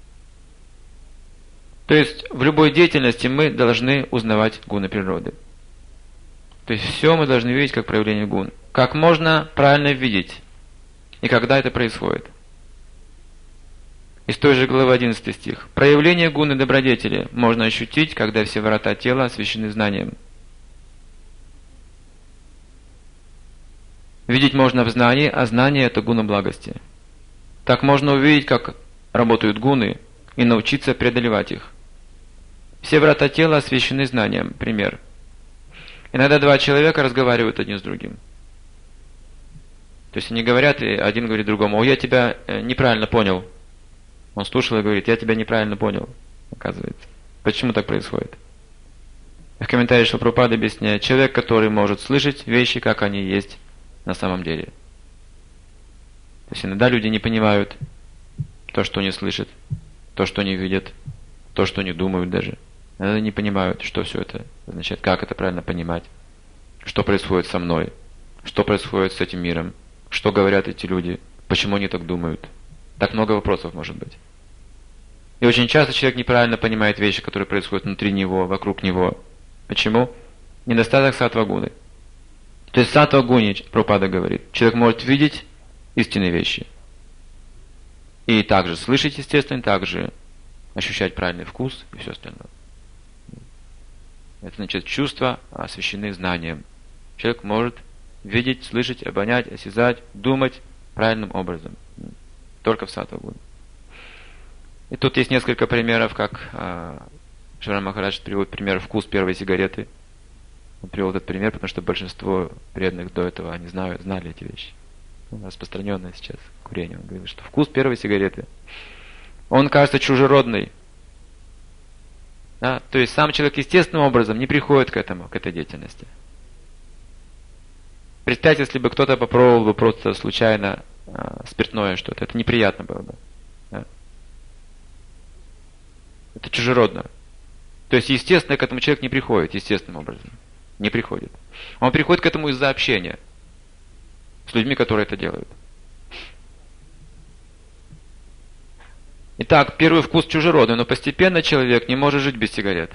То есть в любой деятельности мы должны узнавать гуны природы. То есть все мы должны видеть как проявление гун. Как можно правильно видеть и когда это происходит. Из той же главы 11 стих. «Проявление гуны добродетели можно ощутить, когда все врата тела освящены знанием». Видеть можно в знании, а знание – это гуна благости. Так можно увидеть, как работают гуны, и научиться преодолевать их. Все врата тела освящены знанием. Пример. Иногда два человека разговаривают один с другим. То есть они говорят, и один говорит другому: «О, я тебя неправильно понял». Он слушал и говорит: «Я тебя неправильно понял», оказывается. Почему так происходит? В комментарии Шрила Прабхупады объясняет: человек, который может слышать вещи, как они есть на самом деле. То есть иногда люди не понимают то, что они слышат, то, что они видят, то, что они думают даже. Иногда не понимают, что все это означает, как это правильно понимать, что происходит со мной, что происходит с этим миром, что говорят эти люди, почему они так думают. Так много вопросов может быть. И очень часто человек неправильно понимает вещи, которые происходят внутри него, вокруг него. Почему? Недостаток саттва-гуны. То есть саттва-гуне, Прабхупада говорит, человек может видеть истинные вещи. И также слышать, естественно, также ощущать правильный вкус и все остальное. Это значит, чувства освящены знанием. Человек может видеть, слышать, обонять, осязать, думать правильным образом. Только в саттва-гуне. И тут есть несколько примеров, как Шри Махарадж приводит пример «вкус первой сигареты». Он привел этот пример, потому что большинство преданных до этого они знали эти вещи. Распространенное сейчас курение. Он говорит, что вкус первой сигареты, он кажется чужеродный. Да? То есть сам человек естественным образом не приходит к этой деятельности. Представьте, если бы кто-то попробовал бы просто случайно спиртное что-то, это неприятно было бы. Да? Это чужеродно. То есть, естественно, к этому человек не приходит, естественным образом. Не приходит. Он приходит к этому из-за общения с людьми, которые это делают. Итак, первый вкус чужеродный, но постепенно человек не может жить без сигарет.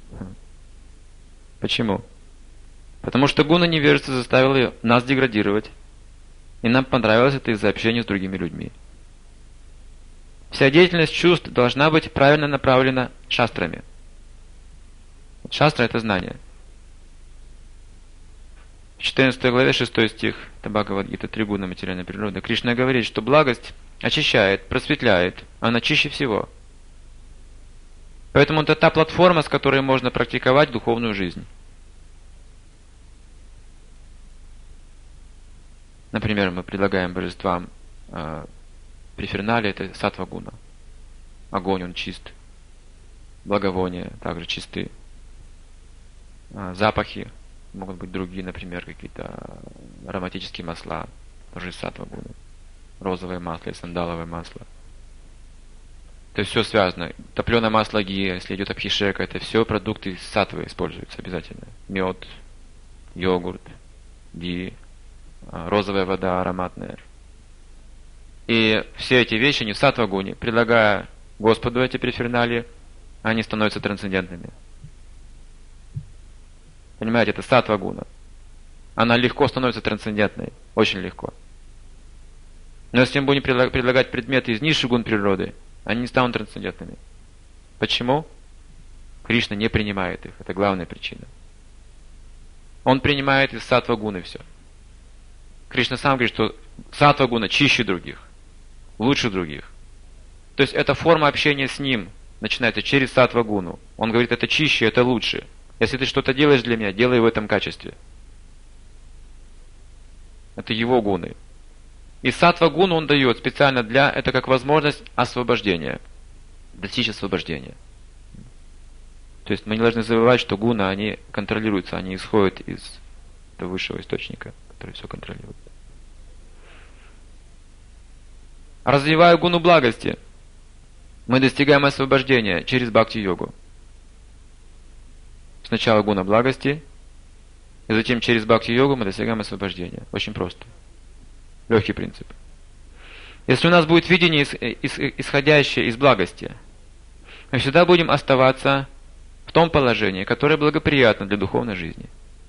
Почему? Потому что гуна невежества заставила нас деградировать. И нам понравилось это из-за общения с другими людьми. Вся деятельность чувств должна быть правильно направлена шастрами. Шастра – это знание. В 14 главе 6 стих Бхагавад-гита «Тригуна материальной природы» Кришна говорит, что благость очищает, просветляет, она чище всего. Поэтому это та платформа, с которой можно практиковать духовную жизнь. Например, мы предлагаем божествам префернали, это саттва-гуна. Огонь, он чист. Благовония также чисты. Запахи могут быть другие, например, какие-то ароматические масла, тоже из саттва-гуны. Розовое масло и сандаловое масло. То есть все связано. Топленое масло ги, если идет абхишека, это все продукты из саттвы используются обязательно. Мед, йогурт, ги, розовая вода ароматная. И все эти вещи, они в саттва-гуне, предлагая Господу эти префернали, они становятся трансцендентными. Понимаете, это саттва-гуна. Она легко становится трансцендентной. Очень легко. Но если мы будем предлагать предметы из низших гун природы, они не станут трансцендентными. Почему? Кришна не принимает их. Это главная причина. Он принимает из саттва-гуны все. Кришна сам говорит, что саттва-гуна чище других, лучше других. То есть эта форма общения с ним начинается через саттва-гуну. Он говорит, это чище, это лучше. Если ты что-то делаешь для меня, делай в этом качестве. Это его гуны. И саттва-гуну он дает специально это как возможность освобождения, достичь освобождения. То есть мы не должны забывать, что гуны, они контролируются, они исходят из этого высшего источника, который все контролирует. Развивая гуну благости, мы достигаем освобождения через бхакти-йогу. Сначала гуна благости, И затем через бхакти-йогу мы достигаем освобождения. Очень просто. Легкий принцип. Если у нас будет видение, исходящее из благости, мы всегда будем оставаться в том положении, которое благоприятно для духовной жизни.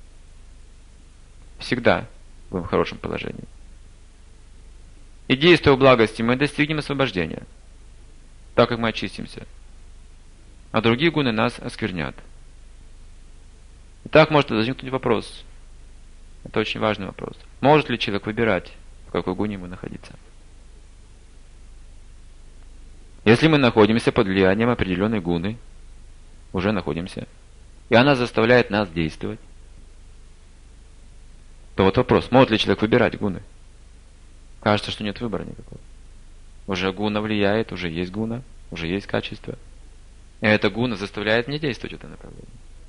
Всегда будем в хорошем положении. И действуя в благости, мы достигнем освобождения, так как мы очистимся. А другие гуны нас осквернят. Итак, может возникнуть вопрос. Это очень важный вопрос. Может ли человек выбирать, в какой гуне ему находиться? Если мы находимся под влиянием определенной гуны, уже находимся, и она заставляет нас действовать, то вот вопрос, может ли человек выбирать гуны? Кажется, что нет выбора никакого. Уже гуна влияет, уже есть гуна, уже есть качество. И эта гуна заставляет меня действовать в этом направлении.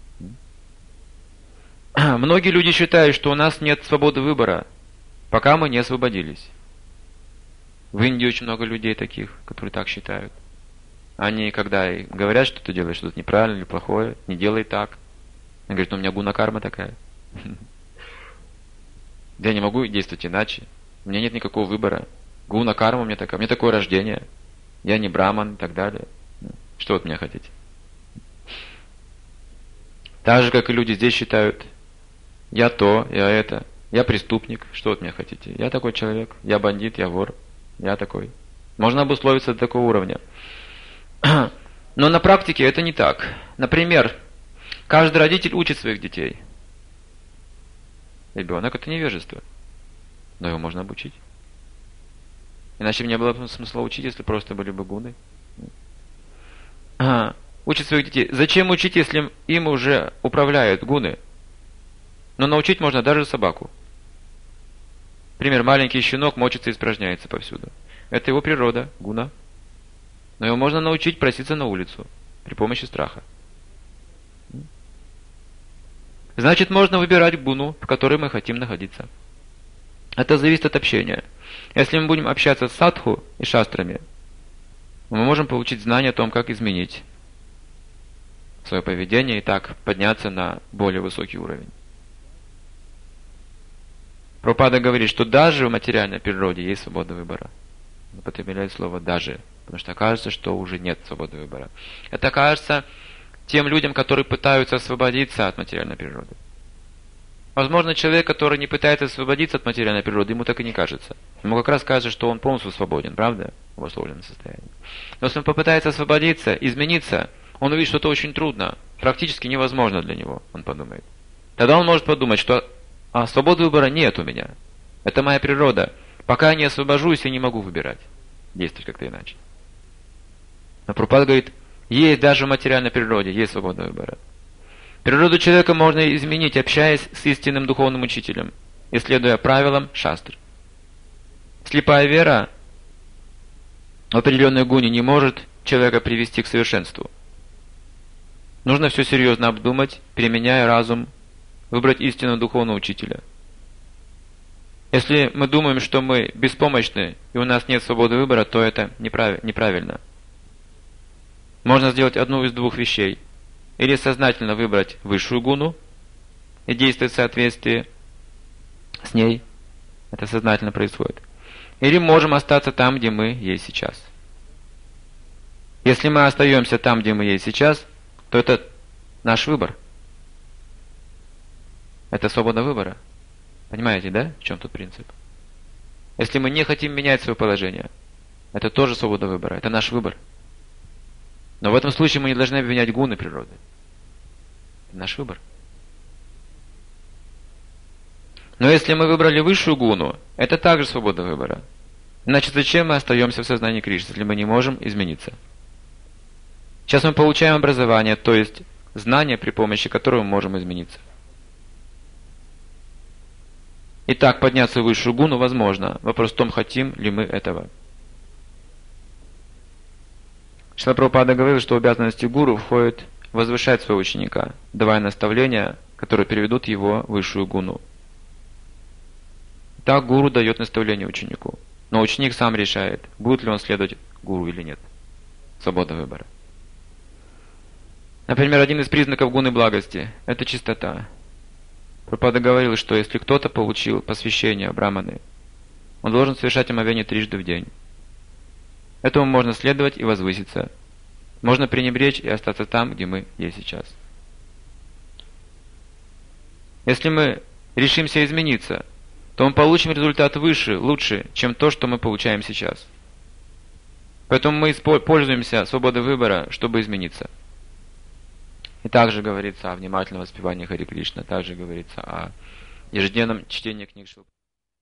Многие люди считают, что у нас нет свободы выбора, пока мы не освободились. В Индии очень много людей таких, которые так считают. Они, когда говорят, что ты делаешь что-то неправильно или плохое, не делай так. Они говорят, у меня гуна-карма такая. Я не могу действовать иначе. У меня нет никакого выбора. Гуна-карма у меня такая. У меня такое рождение. Я не браман и так далее. Что от меня хотите? Так же, как и люди здесь считают, я то, я это, я преступник, что от меня хотите? Я такой человек, я бандит, я вор, я такой. Можно обусловиться до такого уровня. Но на практике это не так. Например, каждый родитель учит своих детей. Ребенок — это невежество. Но его можно обучить. Иначе бы не было бы смысла учить, если просто были бы гуны. Учит своих детей. Зачем учить, если им уже управляют гуны? Но научить можно даже собаку. Например, маленький щенок мочится и испражняется повсюду. Это его природа, гуна. Но его можно научить проситься на улицу при помощи страха. Значит, можно выбирать гуну, в которой мы хотим находиться. Это зависит от общения. Если мы будем общаться с садху и шастрами, мы можем получить знание о том, как изменить свое поведение и так подняться на более высокий уровень. Прабхупада говорит, что даже в материальной природе есть свобода выбора. Он употребляет слово «даже», потому что кажется, что уже нет свободы выбора. Это кажется тем людям, которые пытаются освободиться от материальной природы. Возможно, человек, который не пытается освободиться от материальной природы, ему так и не кажется. Ему как раз кажется, что он полностью свободен, правда? В условленном состоянии. Но если он попытается освободиться, измениться, он увидит, что это очень трудно, практически невозможно для него, он подумает. Тогда он может подумать, что свободы выбора нет у меня. Это моя природа. Пока я не освобожусь, я не могу выбирать. Действовать как-то иначе. Но Прабхупада говорит, есть даже в материальной природе, есть свобода выбора. Природу человека можно изменить, общаясь с истинным духовным учителем, исследуя правилам шастр. Слепая вера в определенной гуне не может человека привести к совершенству. Нужно все серьезно обдумать, применяя разум, выбрать истинного духовного учителя. Если мы думаем, что мы беспомощны и у нас нет свободы выбора, то это неправильно. Можно сделать одну из двух вещей. Или сознательно выбрать высшую гуну и действовать в соответствии с ней. Это сознательно происходит. Или можем остаться там, где мы есть сейчас. Если мы остаемся там, где мы есть сейчас, то это наш выбор. Это свобода выбора. Понимаете, да, в чем тут принцип? Если мы не хотим менять свое положение, это тоже свобода выбора, это наш выбор. Но в этом случае мы не должны обвинять гуны природы. Это наш выбор. Но если мы выбрали высшую гуну, это также свобода выбора. Значит, зачем мы остаемся в сознании Кришны, если мы не можем измениться? Сейчас мы получаем образование, то есть знание, при помощи которого мы можем измениться. Итак, подняться в высшую гуну возможно. Вопрос в том, хотим ли мы этого. Шрила Прабхупада говорил, что в обязанности гуру входит возвышать своего ученика, давая наставления, которые переведут его в высшую гуну. Так гуру дает наставление ученику. Но ученик сам решает, будет ли он следовать гуру или нет. Свобода выбора. Например, один из признаков гуны благости – это чистота. Прабхупада говорил, что если кто-то получил посвящение браманы, он должен совершать омовение 3 раза в день. Этому можно следовать и возвыситься. Можно пренебречь и остаться там, где мы есть сейчас. Если мы решимся измениться, то мы получим результат выше, лучше, чем то, что мы получаем сейчас. Поэтому мы пользуемся свободой выбора, чтобы измениться. И также говорится о внимательном воспевании Хари Кришна, также говорится о ежедневном чтении книг Шрилы